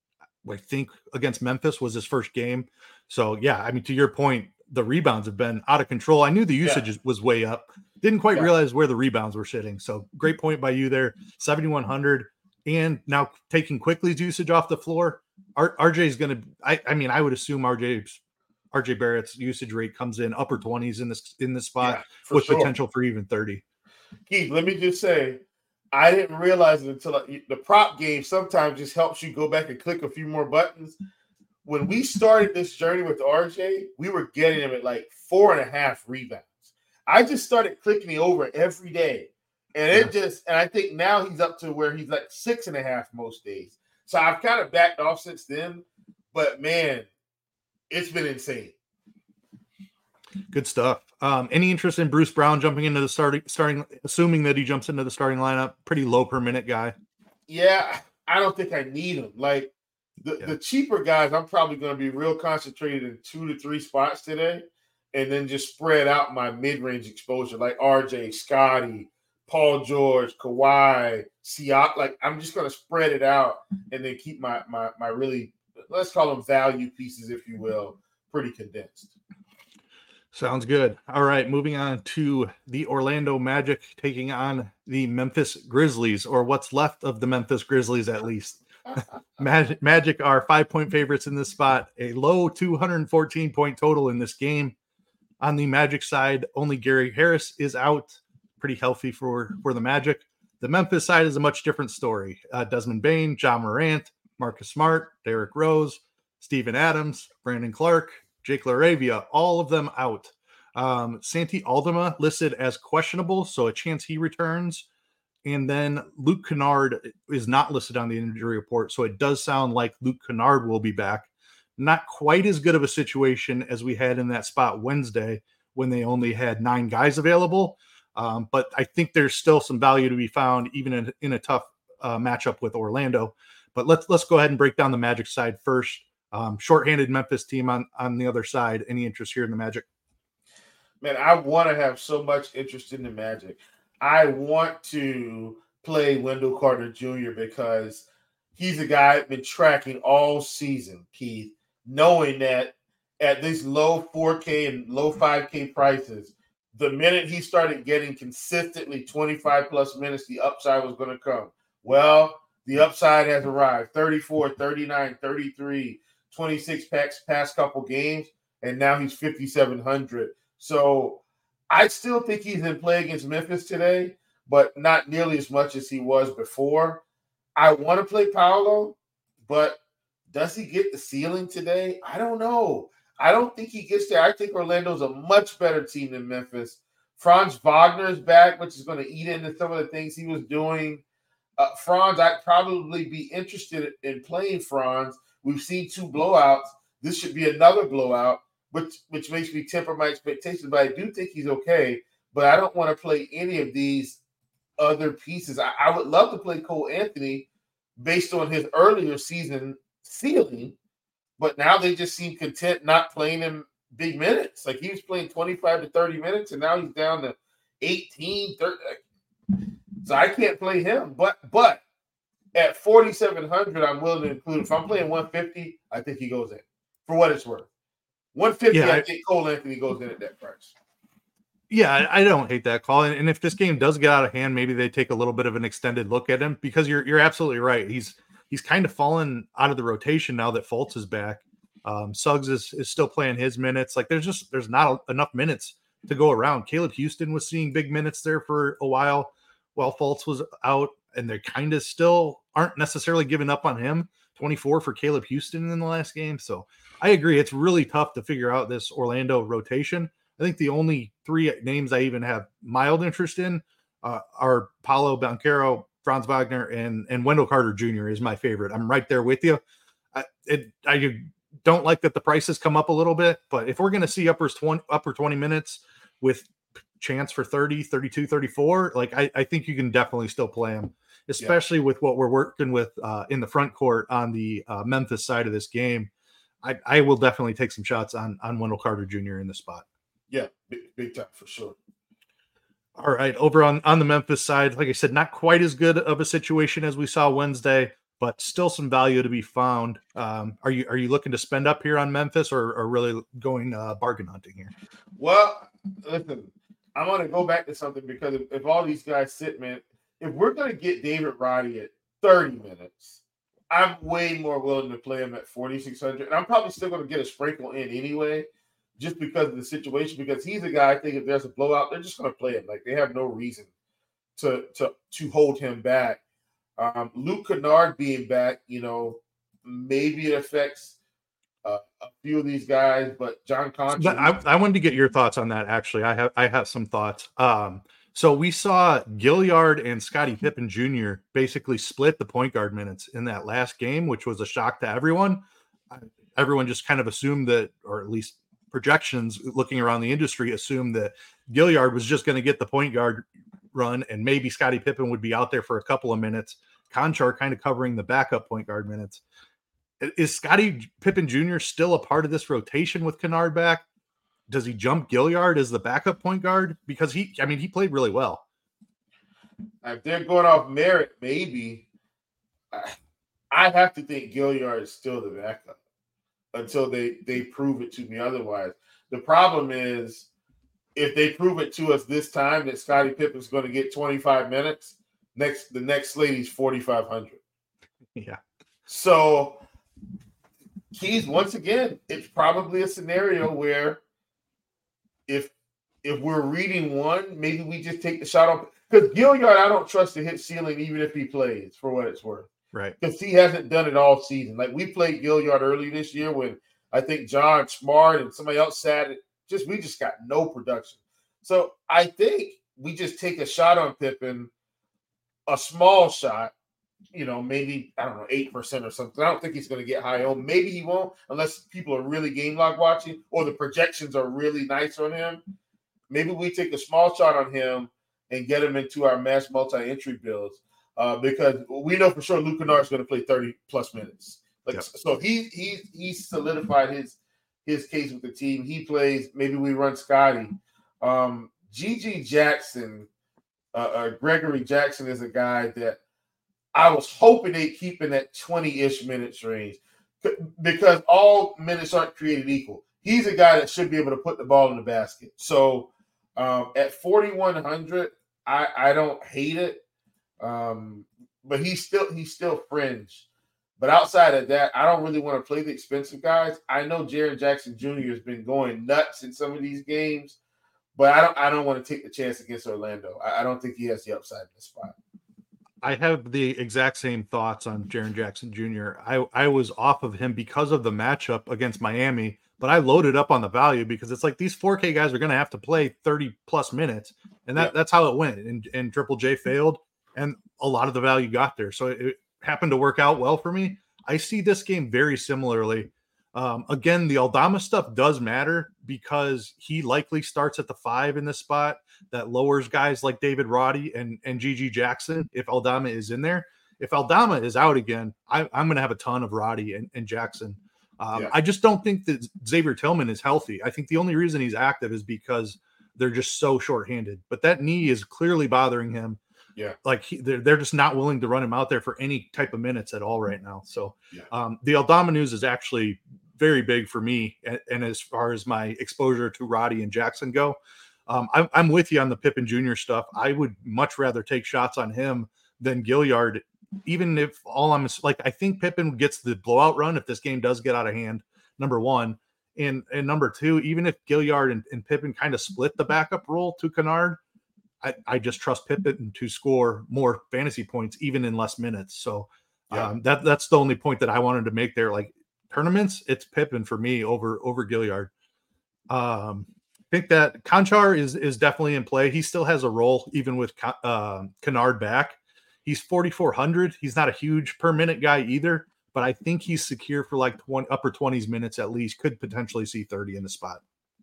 I think against Memphis was his first game. So yeah, I mean, to your point, the rebounds have been out of control. I knew the usage yeah. was way up. Didn't quite yeah. realize where the rebounds were sitting. So great point by you there. seventy-one hundred, and now taking Quickly's usage off the floor. R- RJ is going to, I, I mean, I would assume RJ's R J Barrett's usage rate comes in upper twenties in this in this spot yeah, with sure. potential for even thirty. Keith, let me just say, I didn't realize it until I, the prop game sometimes just helps you go back and click a few more buttons. When we started this journey with R J, we were getting him at like four and a half rebounds. I just started clicking the over every day. And it yeah. just, and I think now he's up to where he's like six and a half most days. So I've kind of backed off since then. But man, it's been insane. Good stuff. Um, any interest in Bruce Brown jumping into the starting, starting, assuming that he jumps into the starting lineup? Pretty low per minute guy. Yeah, I don't think I need him. Like the, yeah. the cheaper guys, I'm probably going to be real concentrated in two to three spots today, and then just spread out my mid-range exposure, like R J, Scotty, Paul George, Kawhi, Siak. Like I'm just going to spread it out and then keep my my my really, let's call them value pieces, if you will, pretty condensed. Sounds good. All right, moving on to the Orlando Magic taking on the Memphis Grizzlies, or what's left of the Memphis Grizzlies at least. Magic, Magic are five-point favorites in this spot, a low two hundred fourteen point total in this game. On the Magic side, only Gary Harris is out, pretty healthy for, for the Magic. The Memphis side is a much different story. Uh, Desmond Bane, John Morant, Marcus Smart, Derrick Rose, Steven Adams, Brandon Clark, Jake LaRavia, all of them out. Um, Santi Aldama listed as questionable, so a chance he returns. And then Luke Kennard is not listed on the injury report, so it does sound like Luke Kennard will be back. Not quite as good of a situation as we had in that spot Wednesday when they only had nine guys available. Um, but I think there's still some value to be found, even in, in a tough uh, matchup with Orlando. But let's let's go ahead and break down the Magic side first. Um, shorthanded Memphis team on, on the other side. Any interest here in the Magic? Man, I want to have so much interest in the Magic. I want to play Wendell Carter Junior because he's a guy I've been tracking all season, Keith, knowing that at these low four K and low five K prices, the minute he started getting consistently twenty-five plus minutes, the upside was going to come. Well, the upside has arrived. thirty-four, thirty-nine, thirty-three, twenty-six packs past couple games, and now he's fifty-seven hundred. So I still think he's in play against Memphis today, but not nearly as much as he was before. I want to play Paolo, but does he get the ceiling today? I don't know. I don't think he gets there. I think Orlando's a much better team than Memphis. Franz Wagner is back, which is going to eat into some of the things he was doing. Uh, Franz, I'd probably be interested in playing Franz. We've seen two blowouts. This should be another blowout, which which makes me temper my expectations. But I do think he's okay. But I don't want to play any of these other pieces. I, I would love to play Cole Anthony based on his earlier season ceiling, but now they just seem content not playing him big minutes. Like he was playing twenty-five to thirty minutes, and now he's down to eighteen, thirty. So I can't play him. But but at forty-seven hundred, I'm willing to include. If I'm playing one fifty, I think he goes in for what it's worth. one fifty, yeah, I, I think Cole Anthony goes in at that price. Yeah, I, I don't hate that call. And, and if this game does get out of hand, maybe they take a little bit of an extended look at him, because you're you're absolutely right. He's he's kind of fallen out of the rotation now that Fultz is back. Um, Suggs is, is still playing his minutes. Like there's just there's not a, enough minutes to go around. Caleb Houston was seeing big minutes there for a while while Fultz was out, and they kind of still aren't necessarily giving up on him. twenty-four for Caleb Houston in the last game. So I agree. It's really tough to figure out this Orlando rotation. I think the only three names I even have mild interest in uh, are Paolo Banchero, Franz Wagner, and, and Wendell Carter Junior is my favorite. I'm right there with you. I, it, I don't like that the prices come up a little bit, but if we're going to see uppers twenty, upper twenty minutes with chance for thirty, thirty-two, thirty-four, like I, I think you can definitely still play them, especially yeah. with what we're working with uh, in the front court on the uh, Memphis side of this game. I, I will definitely take some shots on, on Wendell Carter Junior in the spot. Yeah, big, big time for sure. All right, over on, on the Memphis side, like I said, not quite as good of a situation as we saw Wednesday. but still some value to be found. Um, are you are you looking to spend up here on Memphis, or, or really going uh, bargain hunting here? Well, listen, I'm going to go back to something because if, if all these guys sit, man, if we're going to get David Roddy at thirty minutes, I'm way more willing to play him at forty-six hundred. And I'm probably still going to get a sprinkle in anyway, just because of the situation, because he's a guy, I think if there's a blowout, they're just going to play him. Like, they have no reason to to to hold him back. Um, Luke Kennard being back, you know, maybe it affects uh, a few of these guys, but John Concha. I, I wanted to get your thoughts on that. Actually, I have I have some thoughts. Um, so we saw Gilliard and Scottie Pippen Junior basically split the point guard minutes in that last game, which was a shock to everyone. Everyone just kind of assumed that, or at least projections looking around the industry assumed that Gilliard was just going to get the point guard run, and maybe Scottie Pippen would be out there for a couple of minutes. Conchar kind of covering the backup point guard minutes. Is Scottie Pippen Junior still a part of this rotation with Kennard back? Does he jump Gilliard as the backup point guard? Because he, I mean, he played really well. If they're going off merit, maybe. I have to think Gilliard is still the backup until they, they prove it to me otherwise. The problem is, if they prove it to us this time that Scottie Pippen's going to get twenty-five minutes, next the next slate he's forty-five hundred. Yeah. So he's, once again, it's probably a scenario where if if we're reading one, maybe we just take the shot off. Because Gilliard, I don't trust to hit ceiling even if he plays, for what it's worth. Right. Because he hasn't done it all season. Like, we played Gilliard early this year when I think John Smart and somebody else sat it. Just we just got no production. So I think we just take a shot on Pippen, a small shot, you know, maybe, I don't know, eight percent or something. I don't think he's going to get high on. Maybe he won't, unless people are really game log watching or the projections are really nice on him. Maybe we take a small shot on him and get him into our mass multi-entry builds uh, because we know for sure Luke Kennard is going to play thirty plus minutes. Like, yep. So he he he solidified his his case with the team. He plays. Maybe we run Scotty. Um, G G Jackson, uh, uh, Gregory Jackson is a guy that I was hoping they'd keep in that twenty-ish minutes range because all minutes aren't created equal. He's a guy that should be able to put the ball in the basket. So um, at forty-one hundred, I, I don't hate it, um, but he's still he's still fringe. But outside of that, I don't really want to play the expensive guys. I know Jaren Jackson Junior has been going nuts in some of these games, but I don't I don't want to take the chance against Orlando. I, I don't think he has the upside in this spot. I have the exact same thoughts on Jaren Jackson Junior I, I was off of him because of the matchup against Miami, but I loaded up on the value because it's like these four K guys are going to have to play thirty plus minutes, and that, yeah. that's how it went. And, and Triple J failed, and a lot of the value got there. So it happened to work out well for me. I see this game very similarly. Um, again, the Aldama stuff does matter because he likely starts at the five in this spot. That lowers guys like David Roddy and, and G G Jackson if Aldama is in there. If Aldama is out again, I, I'm going to have a ton of Roddy and, and Jackson. Um, yeah. I just don't think that Xavier Tillman is healthy. I think the only reason he's active is because they're just so shorthanded. But that knee is clearly bothering him. Yeah, like he, they're, they're just not willing to run him out there for any type of minutes at all right now. So yeah. um, the Aldama news is actually very big for me. And, and as far as my exposure to Roddy and Jackson go, um, I'm, I'm with you on the Pippen Junior stuff. I would much rather take shots on him than Gilliard, even if all I'm like, I think Pippen gets the blowout run if this game does get out of hand, number one. And, and number two, even if Gilliard and, and Pippen kind of split the backup role to Kennard, I, I just trust Pippen to score more fantasy points, even in less minutes. So yeah. um, that that's the only point that I wanted to make there. Like tournaments, it's Pippen for me over over Gilliard. Um, I think that Conchar is is definitely in play. He still has a role, even with uh, Kennard back. He's forty-four hundred. He's not a huge per minute guy either, but I think he's secure for like twenty, upper twenties minutes at least. Could potentially see thirty in the spot.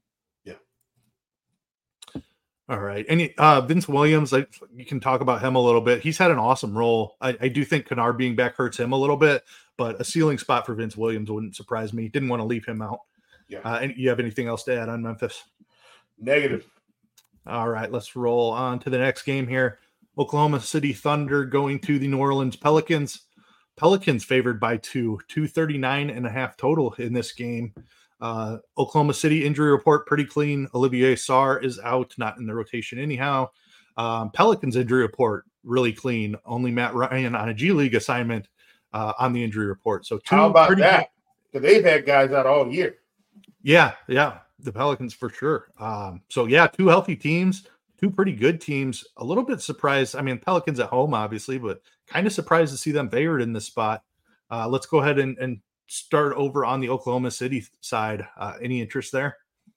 All right. Any uh, Vince Williams, like you can talk about him a little bit. He's had an awesome role. I, I do think Kennard being back hurts him a little bit, but a ceiling spot for Vince Williams wouldn't surprise me. Didn't want to leave him out. Yeah. Uh, and you have anything else to add on Memphis? Negative. All right. Let's roll on to the next game here. Oklahoma City Thunder going to the New Orleans Pelicans. Pelicans favored by two, two thirty-nine and a half total in this game. Uh, Oklahoma City injury report pretty clean. Olivier Sarr is out, not in the rotation anyhow. Um, Pelicans injury report really clean. Only Matt Ryan on a G League assignment uh, on the injury report. So two how about pretty that? Because they've had guys out all year. Yeah, yeah, the Pelicans for sure. Um, so yeah, two healthy teams, two pretty good teams. A little bit surprised. I mean, Pelicans at home, obviously, but kind of surprised to see them favored in this spot. Uh, let's go ahead and, and start over on the Oklahoma City side. Uh, any interest there?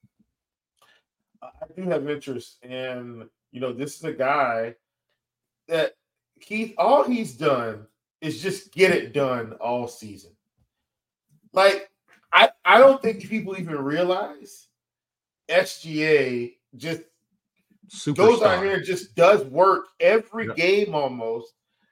I do have interest in, you know, this is a guy that Keith, all he's done is just get it done all season. Like, I, I don't think people even realize S G A just Superstar. Goes out here and just does work every yep. game almost.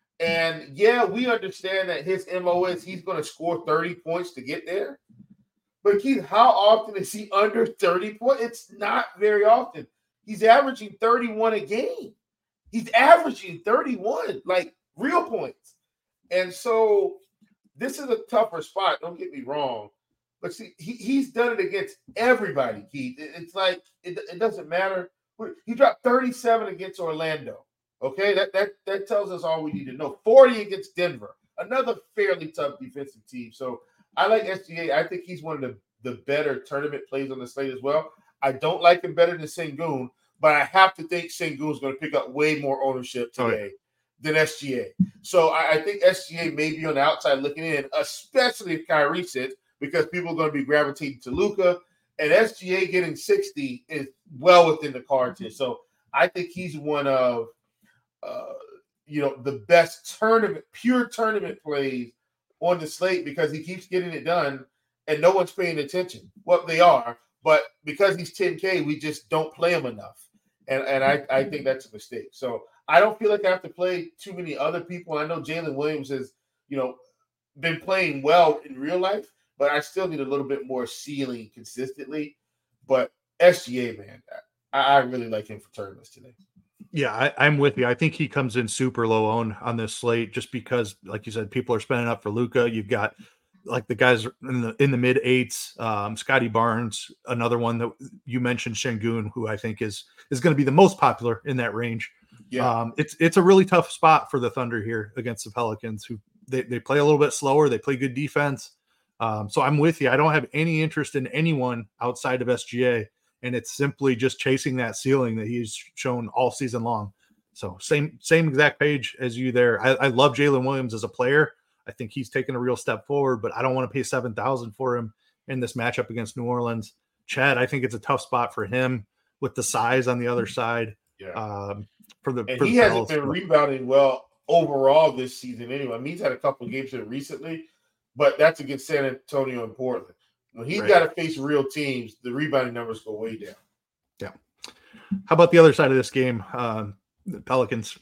And yeah, we understand that his M O is he's going to score thirty points to get there. But Keith, how often is he under thirty points? It's not very often. He's averaging thirty-one a game. He's averaging thirty-one, like real points. And so this is a tougher spot. Don't get me wrong. But see, he, he's done it against everybody, Keith. It, it's like it, it doesn't matter. He dropped thirty-seven against Orlando. Okay, that, that that tells us all we need to know. forty against Denver, another fairly tough defensive team. So I like S G A. I think he's one of the, the better tournament plays on the slate as well. I don't like him better than Sengun, but I have to think Sengun is going to pick up way more ownership today oh, yeah. than S G A. So I, I think S G A may be on the outside looking in, especially if Kyrie sits, because people are going to be gravitating to Luka. And S G A getting sixty is well within the cards here. So I think he's one of, uh, you know, the best tournament, pure tournament plays on the slate because he keeps getting it done and no one's paying attention. Well, they are, but because he's ten K, we just don't play him enough. And, and I, I think that's a mistake. So I don't feel like I have to play too many other people. I know Jalen Williams has, you know, been playing well in real life, but I still need a little bit more ceiling consistently. But S G A, man, I, I really like him for tournaments today. Yeah, I, I'm with you. I think he comes in super low owned on this slate just because, like you said, people are spending up for Luka. You've got like the guys in the in the mid eights, um, Scotty Barnes, another one that you mentioned, Sengun, who I think is is going to be the most popular in that range. Yeah, um, it's it's a really tough spot for the Thunder here against the Pelicans, who they, they play a little bit slower. They play good defense. Um, so I'm with you. I don't have any interest in anyone outside of S G A, and it's simply just chasing that ceiling that he's shown all season long. So same same exact page as you there. I, I love Jalen Williams as a player. I think he's taken a real step forward, but I don't want to pay seven thousand for him in this matchup against New Orleans. Chad, I think it's a tough spot for him with the size on the other side. Yeah. Um, for the and for he the hasn't Pels, been but... rebounding well overall this season anyway. I mean, he's had a couple of games here recently, but that's against San Antonio and Portland. When he's right. got to face real teams, the rebounding numbers go way down. Yeah. How about the other side of this game, um, the Pelicans?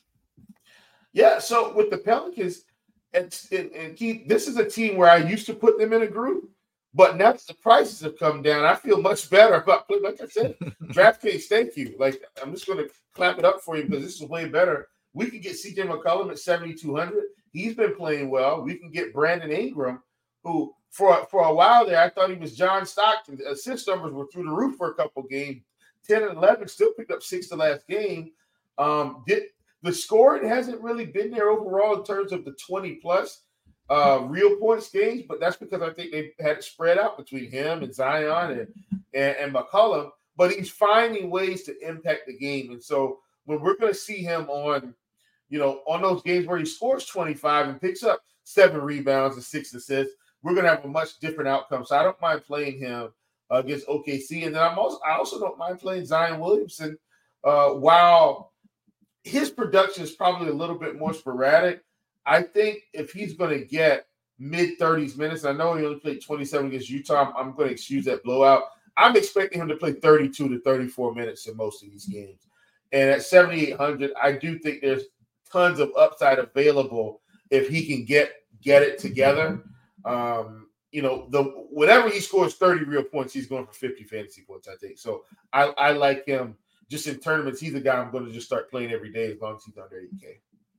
Yeah, so with the Pelicans, and, and, and Keith, this is a team where I used to put them in a group, but now that the prices have come down, I feel much better about putting, like I said, DraftKings, thank you. Like, I'm just going to clap it up for you because this is way better. We can get C J McCollum at seventy-two hundred. He's been playing well. We can get Brandon Ingram, who for, for a while there, I thought he was John Stockton. The assist numbers were through the roof for a couple games. ten and eleven, still picked up six the last game. Um, did, the scoring hasn't really been there overall in terms of the twenty plus uh, real points games, but that's because I think they had it spread out between him and Zion and, and, and McCollum. But he's finding ways to impact the game. And so when we're going to see him on, you know, on those games where he scores twenty-five and picks up seven rebounds and six assists, we're going to have a much different outcome. So I don't mind playing him against O K C. And then I'm also, I also don't mind playing Zion Williamson. Uh, while his production is probably a little bit more sporadic, I think if he's going to get mid-thirties minutes, I know he only played twenty-seven against Utah. I'm, I'm going to excuse that blowout. I'm expecting him to play thirty-two to thirty-four minutes in most of these games. And at seventy-eight hundred, I do think there's tons of upside available if he can get get it together. Um, you know, the whenever he scores thirty real points, he's going for fifty fantasy points, I think. So I, I like him just in tournaments. He's a guy I'm going to just start playing every day as long as he's under eight K.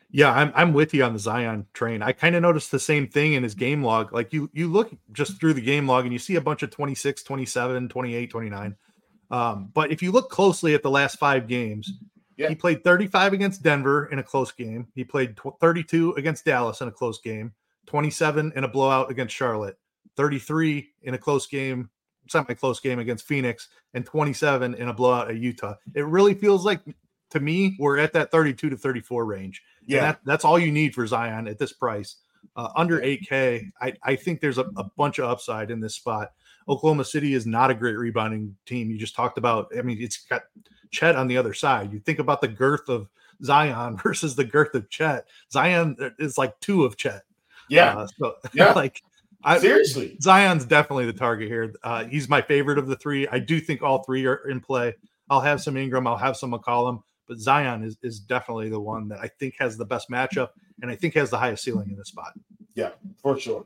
Yeah, I'm I'm with you on the Zion train. I kind of noticed the same thing in his game log. Like you you look just through the game log and you see a bunch of twenty-six, twenty-seven, twenty-eight, twenty-nine. Um, but if you look closely at the last five games, Yeah. he played thirty-five against Denver in a close game. He played thirty-two against Dallas in a close game, twenty-seven in a blowout against Charlotte, thirty-three in a close game, semi-close game against Phoenix, and twenty-seven in a blowout at Utah. It really feels like, to me, we're at that thirty-two to thirty-four range. Yeah. And that, that's all you need for Zion at this price. Uh, under eight K, I, I think there's a, a bunch of upside in this spot. Oklahoma City is not a great rebounding team. You just talked about, I mean, it's got Chet on the other side. You think about the girth of Zion versus the girth of Chet. Zion is like two of Chet. Yeah. Uh, so, yeah. like, I, Seriously. Zion's definitely the target here. Uh, he's my favorite of the three. I do think all three are in play. I'll have some Ingram. I'll have some McCollum. But Zion is, is definitely the one that I think has the best matchup and I think has the highest ceiling in this spot. Yeah, for sure.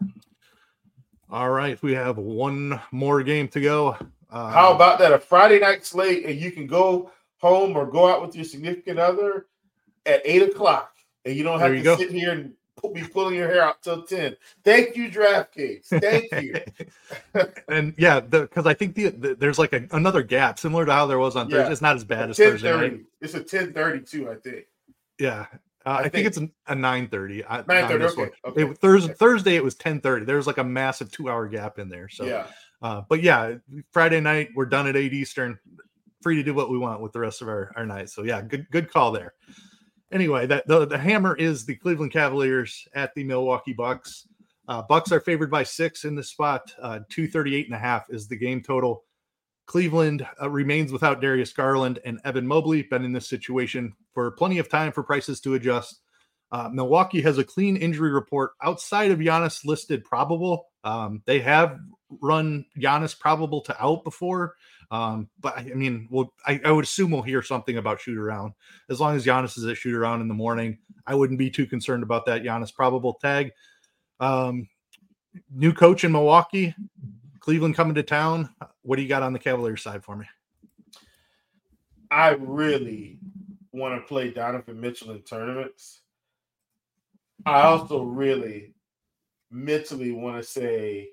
All right. We have one more game to go. Uh, How about that? A Friday night slate, and you can go home or go out with your significant other at eight o'clock, and you don't have There you to go. sit here and be pulling your hair out till ten. Thank you, DraftKings. Thank you. And yeah, because I think the, the there's like a, another gap similar to how there was on Yeah. Thursday. It's not as bad as Thursday night. It's a ten thirty-two, I think. Yeah. Uh, I, I think, think it's a, a nine thirty. nine thirty, okay. okay. It, Thursday, okay. Thursday, it was ten thirty. There was like a massive two-hour gap in there. So, yeah. Uh, but yeah, Friday night, we're done at eight Eastern. Free to do what we want with the rest of our, our night. So, yeah, good good call there. Anyway, that the, the hammer is the Cleveland Cavaliers at the Milwaukee Bucks. Uh, Bucks are favored by six in this spot. Uh, two thirty-eight and a half is the game total. Cleveland uh, remains without Darius Garland and Evan Mobley. Been in this situation for plenty of time for prices to adjust. Uh, Milwaukee has a clean injury report outside of Giannis listed probable. Um, they have run Giannis probable to out before. Um, but I mean, well, I, I would assume we'll hear something about shoot around. As long as Giannis is at shoot around in the morning, I wouldn't be too concerned about that Giannis probable tag. Um, new coach in Milwaukee, Cleveland coming to town. What do you got on the Cavaliers side for me? I really want to play Donovan Mitchell in tournaments. I also really mentally want to say,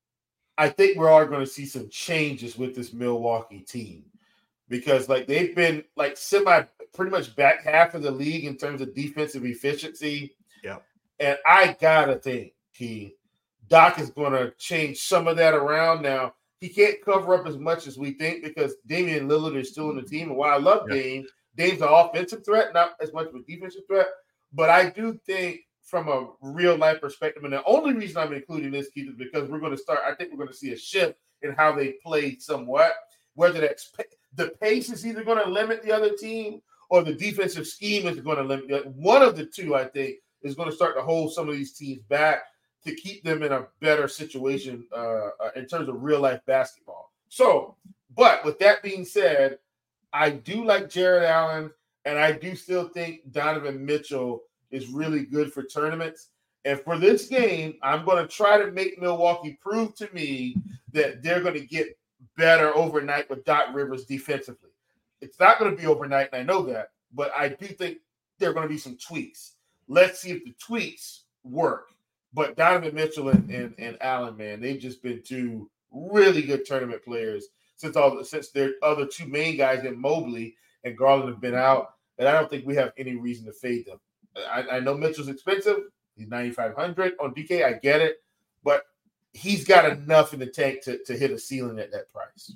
I think we're all going to see some changes with this Milwaukee team because like they've been like semi pretty much back half of the league in terms of defensive efficiency. Yeah. And I gotta think he Doc is going to change some of that around now. He can't cover up as much as we think because Damian Lillard is still in the team. And while I love yeah. Dame, Dame's an offensive threat, not as much of a defensive threat. But I do think from a real life perspective, and the only reason I'm including this, Keith, is because we're going to start, I think we're going to see a shift in how they play somewhat. Whether that's the pace is either going to limit the other team or the defensive scheme is going to limit. One of the two, I think, is going to start to hold some of these teams back to keep them in a better situation uh, uh, in terms of real life basketball. So, but with that being said, I do like Jared Allen, and I do still think Donovan Mitchell is really good for tournaments. And for this game, I'm going to try to make Milwaukee prove to me that they're going to get better overnight with Doc Rivers defensively. It's not going to be overnight, and I know that, but I do think there are going to be some tweaks. Let's see if the tweaks work. But Donovan Mitchell and, and, and Allen, man, they've just been two really good tournament players since all since their other two main guys in Mobley and Garland have been out. And I don't think we have any reason to fade them. I, I know Mitchell's expensive. He's ninety-five hundred on D K. I get it. But he's got enough in the tank to, to hit a ceiling at that price.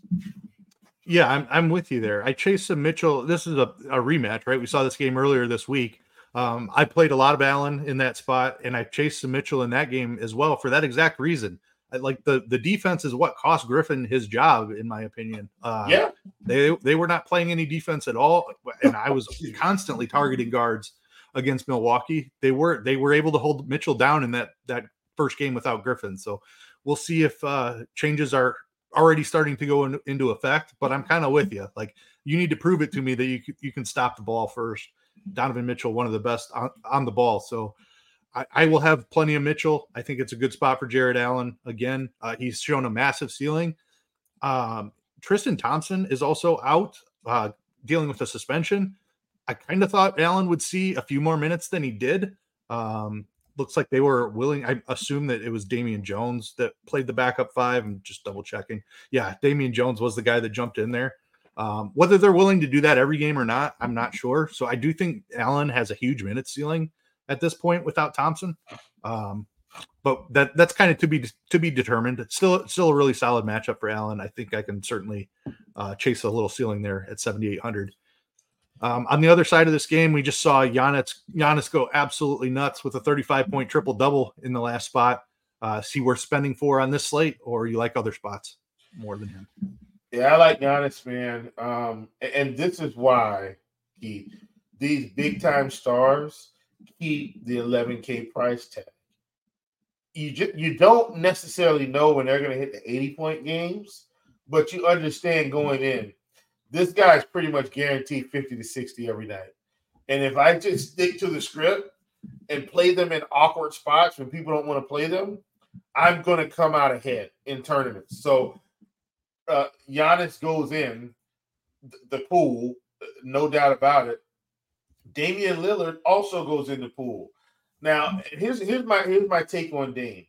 Yeah, I'm I'm with you there. I chased some Mitchell. This is a, a rematch, right? We saw this game earlier this week. Um, I played a lot of Allen in that spot, and I chased some Mitchell in that game as well for that exact reason. I, like the the defense is what cost Griffin his job, in my opinion. Uh, yeah, they they were not playing any defense at all, and I was constantly targeting guards against Milwaukee. They were they were able to hold Mitchell down in that that first game without Griffin. So we'll see if uh, changes are already starting to go in, into effect. But I'm kind of with you. Like you need to prove it to me that you you can stop the ball first. Donovan Mitchell, one of the best on, on the ball. So I, I will have plenty of Mitchell. I think it's a good spot for Jared Allen. Again, uh, he's shown a massive ceiling. Um, Tristan Thompson is also out, uh, dealing with a suspension. I kind of thought Allen would see a few more minutes than he did. Um, looks like they were willing. I assume that it was Damian Jones that played the backup five. I'm just double checking. Yeah, Damian Jones was the guy that jumped in there. Um, whether they're willing to do that every game or not, I'm not sure. So I do think Allen has a huge minute ceiling at this point without Thompson. Um, but that that's kind of to be to be determined. It's still still a really solid matchup for Allen. I think I can certainly uh, chase a little ceiling there at seventy-eight hundred. Um, on the other side of this game, we just saw Giannis, Giannis go absolutely nuts with a thirty-five point triple double in the last spot. Uh, see worth spending for on this slate, or you like other spots more than him? Yeah, I like Giannis, man. Um, and this is why he, these big time stars keep the eleven K price tag. You just, you don't necessarily know when they're going to hit the eighty point games, but you understand going in. This guy's pretty much guaranteed fifty to sixty every night. And if I just stick to the script and play them in awkward spots when people don't want to play them, I'm going to come out ahead in tournaments. So uh, Giannis goes in the pool, no doubt about it. Damian Lillard also goes in the pool. Now, here's here's my here's my take on Dame.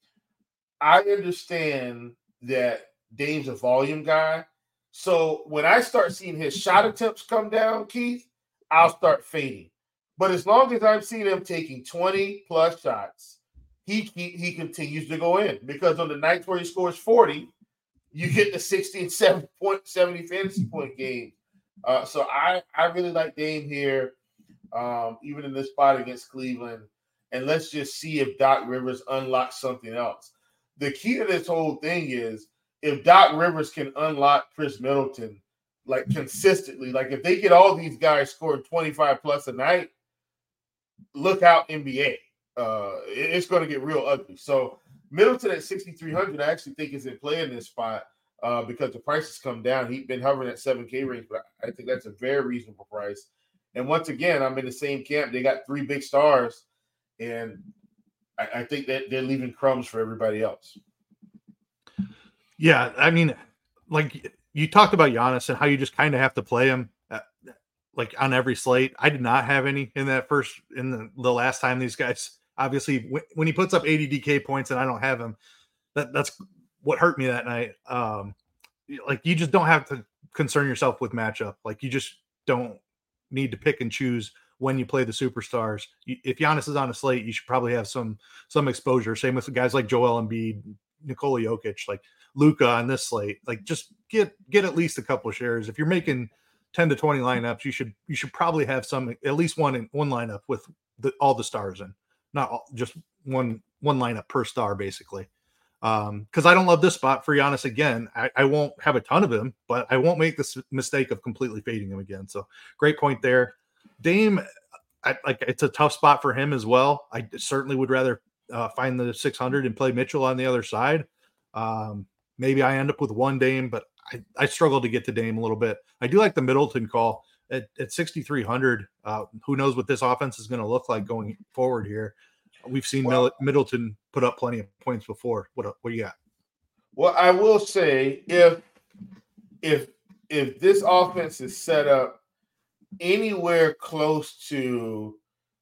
I understand that Dame's a volume guy. So when I start seeing his shot attempts come down, Keith, I'll start fading. But as long as I'm seeing him taking twenty plus shots, he, he he continues to go in. Because on the nights where he scores forty, you get the sixty and seven point seventy fantasy point game. Uh, so I, I really like Dame here, um, even in this spot against Cleveland. And let's just see if Doc Rivers unlocks something else. The key to this whole thing is if Doc Rivers can unlock Chris Middleton like consistently, like if they get all these guys scoring twenty-five plus a night, look out N B A. Uh, it's going to get real ugly. So Middleton at sixty-three hundred, I actually think is in play in this spot uh, because the prices come down. He's been hovering at seven K range, but I think that's a very reasonable price. And once again, I'm in the same camp. They got three big stars, and I, I think that they're leaving crumbs for everybody else. Yeah, I mean, like you talked about Giannis and how you just kind of have to play him at, like on every slate. I did not have any in that first in the, the last time these guys. Obviously, w- when he puts up eighty D K points and I don't have him, that that's what hurt me that night. Um, like you just don't have to concern yourself with matchup. Like you just don't need to pick and choose when you play the superstars. If Giannis is on a slate, you should probably have some some exposure. Same with guys like Joel Embiid, Nikola Jokic, like Luka on this slate. Like just get get at least a couple of shares. If you're making ten to twenty lineups, you should you should probably have some at least one in one lineup with the, all the stars in, not all, just one one lineup per star basically. Um, because I don't love this spot for Giannis again. I, I won't have a ton of him, but I won't make this mistake of completely fading him again. So great point there. Dame, I, like it's a tough spot for him as well. I certainly would rather uh, find the six hundred and play Mitchell on the other side. Um, maybe I end up with one Dame, but I, I struggle to get to Dame a little bit. I do like the Middleton call at, at sixty-three hundred. Uh, who knows what this offense is going to look like going forward here. We've seen well, Middleton put up plenty of points before. What what do you got? Well, I will say if if if this offense is set up anywhere close to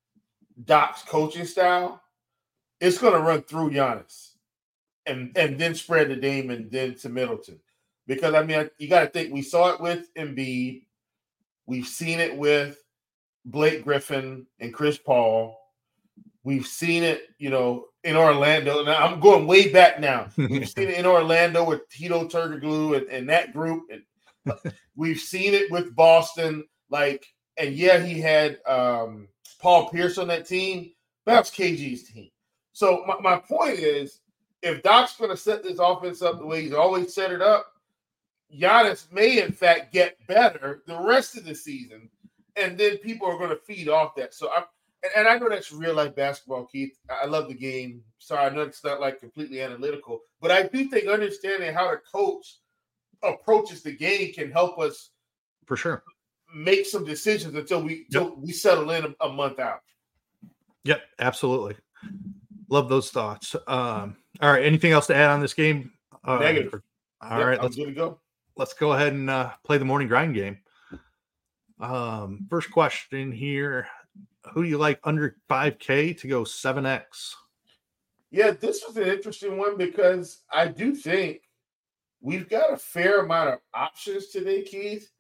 Doc's coaching style, it's going to run through Giannis and and then spread to Dame and then to Middleton. Because I mean, you got to think we saw it with Embiid, we've seen it with Blake Griffin and Chris Paul. We've seen it, you know, in Orlando. Now I'm going way back now. We've seen it in Orlando with Tito Turkoglu and, and that group. And we've seen it with Boston. Like, and yeah, he had um, Paul Pierce on that team. That's K G's team. So my, my point is, if Doc's going to set this offense up the way he's always set it up, Giannis may, in fact, get better the rest of the season. And then people are going to feed off that. So I'm, And I know that's real life basketball, Keith. I love the game. Sorry, I know it's not like completely analytical, but I do think understanding how the coach approaches the game can help us for sure make some decisions until we yep. until we settle in a, a month out. Yep, absolutely. Love those thoughts. Um, all right, anything else to add on this game? Uh, Negative. All yep, right, let's let's go. Let's go ahead and uh, play the morning grind game. Um, first question here. Who do you like under five K to go seven X? Yeah, this was an interesting one because I do think we've got a fair amount of options today, Keith.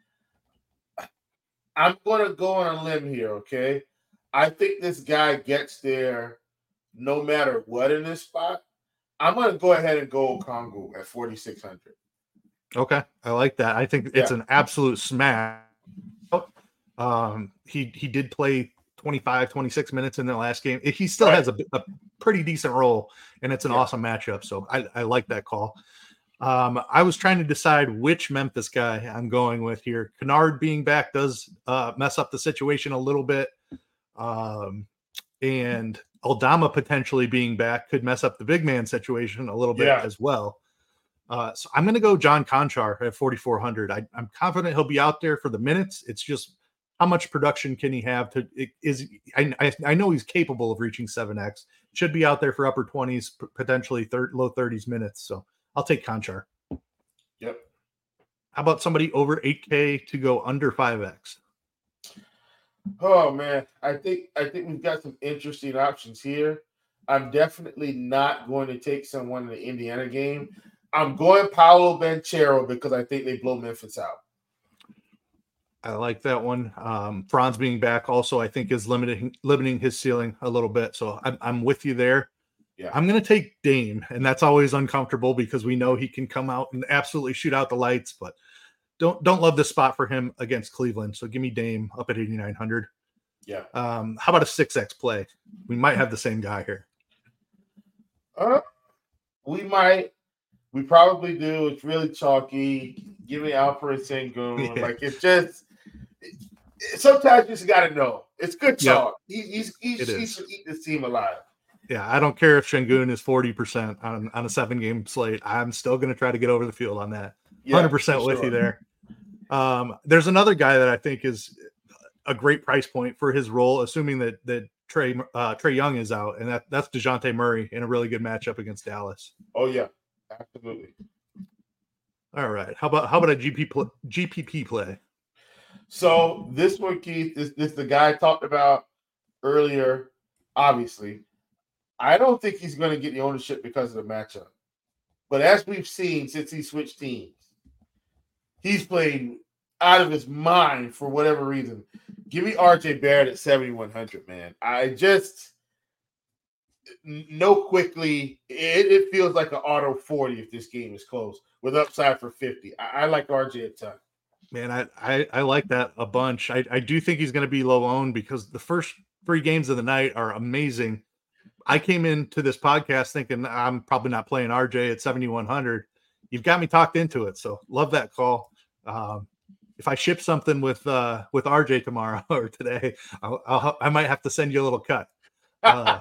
I'm going to go on a limb here, okay? I think this guy gets there no matter what in this spot. I'm going to go ahead and go Congo at forty-six hundred. Okay, I like that. I think it's yeah. an absolute smash. Um, he he did play twenty-five, twenty-six minutes in the last game. He still right. has a, a pretty decent role, and it's an yeah. awesome matchup. So I, I like that call. Um, I was trying to decide which Memphis guy I'm going with here. Kennard being back does uh, mess up the situation a little bit. Um, and Aldama potentially being back could mess up the big man situation a little bit yeah. as well. Uh, so I'm going to go John Conchar at forty-four hundred. I, I'm confident he'll be out there for the minutes. It's just how much production can he have to is I, I, I know he's capable of reaching seven X. Should be out there for upper twenties, potentially third, low thirties minutes. So I'll take Conchar. Yep. How about somebody over eight K to go under five X? Oh man, I think I think we've got some interesting options here. I'm definitely not going to take someone in the Indiana game. I'm going Paolo Banchero because I think they blow Memphis out. I like that one. Um, Franz being back also, I think, is limiting limiting his ceiling a little bit. So I'm I'm with you there. Yeah. I'm going to take Dame, and that's always uncomfortable because we know he can come out and absolutely shoot out the lights, but don't don't love this spot for him against Cleveland. So give me Dame up at eighty-nine hundred. Yeah. Um, how about a six X play? We might have the same guy here. Uh, we might. We probably do. It's really chalky. Give me Alfred Sengun. Yeah. Like it's just. It, sometimes you just got to know. It's good chalk. Yep. He, he's, he's, he should eat this team alive. Yeah, I don't care if Sengun is forty percent on, on a seven-game slate. I'm still going to try to get over the field on that. Yeah, one hundred percent with sure. you there. Um, there's another guy that I think is a great price point for his role, assuming that that Trey uh, Trey Young is out, and that, that's DeJounte Murray in a really good matchup against Dallas. Oh, yeah, absolutely. All right. How about how about a G P pl- G P P play? So this one, Keith, is this the guy I talked about earlier, obviously. I don't think he's going to get the ownership because of the matchup. But as we've seen since he switched teams, he's playing out of his mind for whatever reason. Give me R J Barrett at seventy-one hundred, man. I just know quickly, it, it feels like an auto forty if this game is close with upside for fifty. I, I like R J a ton. Man, I, I, I like that a bunch. I, I do think he's going to be low owned because the first three games of the night are amazing. I came into this podcast thinking I'm probably not playing R J at seventy-one hundred. You've got me talked into it, so love that call. Um, if I ship something with uh, with R J tomorrow or today, I'll, I'll, I might have to send you a little cut. Uh,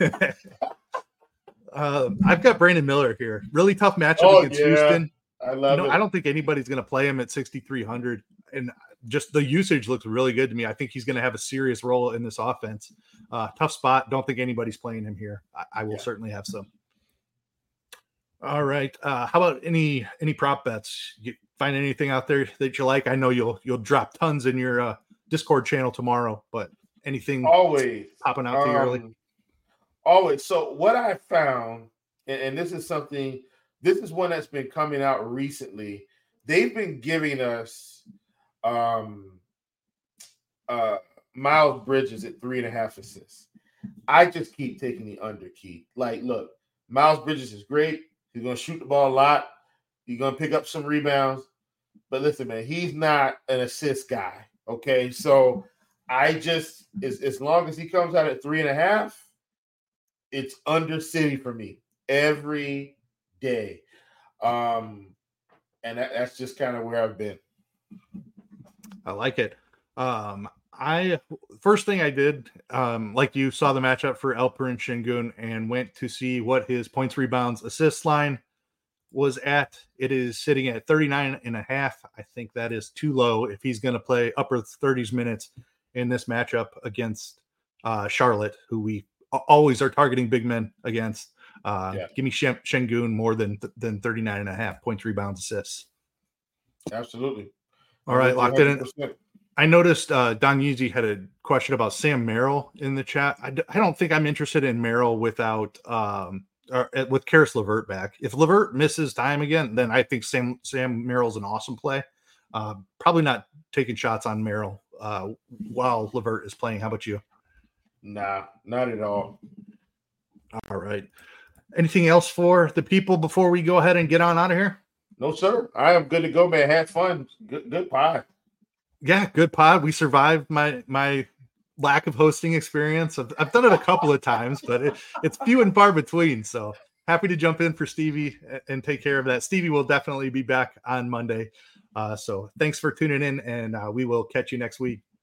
uh, I've got Brandon Miller here. Really tough matchup oh, against yeah. Houston. I love you know, it. I don't think anybody's going to play him at sixty-three hundred, and just the usage looks really good to me. I think he's going to have a serious role in this offense. Uh, tough spot. Don't think anybody's playing him here. I, I will yeah. certainly have some. All right. Uh, how about any any prop bets? You find anything out there that you like? I know you'll you'll drop tons in your uh, Discord channel tomorrow, but anything always popping out to you um, early? Always. So what I found, and, and this is something. This is one that's been coming out recently. They've been giving us um, uh, Miles Bridges at three and a half assists. I just keep taking the under, Keith. Like, look, Miles Bridges is great. He's going to shoot the ball a lot. He's going to pick up some rebounds. But listen, man, he's not an assist guy, okay? So I just, as, as long as he comes out at three and a half, it's under city for me every day. Um, and that, that's just kind of where I've been. I like it. Um, I first thing I did, um, like you saw the matchup for Alperen Sengun and went to see what his points, rebounds, assists line was at. It is sitting at thirty-nine and a half. I think that is too low if he's going to play upper thirties minutes in this matchup against uh, Charlotte, who we always are targeting big men against. Uh, yeah. Give me Shen- Sengun more than than thirty-nine and a half points, rebounds, assists. Absolutely. All right, locked it in. I noticed uh, Don Yeezy had a question about Sam Merrill in the chat. I, d- I don't think I'm interested in Merrill without um, or, uh, with Karis LeVert back. If LeVert misses time again, then I think Sam Sam Merrill's an awesome play. Uh, probably not taking shots on Merrill uh, while LeVert is playing. How about you? Nah, not at all. All right. Anything else for the people before we go ahead and get on out of here? No, sir. I am good to go, man. Had fun. Good, good pie. Yeah, good pod. We survived my my lack of hosting experience. I've, I've done it a couple of times, but it, it's few and far between. So happy to jump in for Stevie and take care of that. Stevie will definitely be back on Monday. Uh, so thanks for tuning in, and uh, we will catch you next week.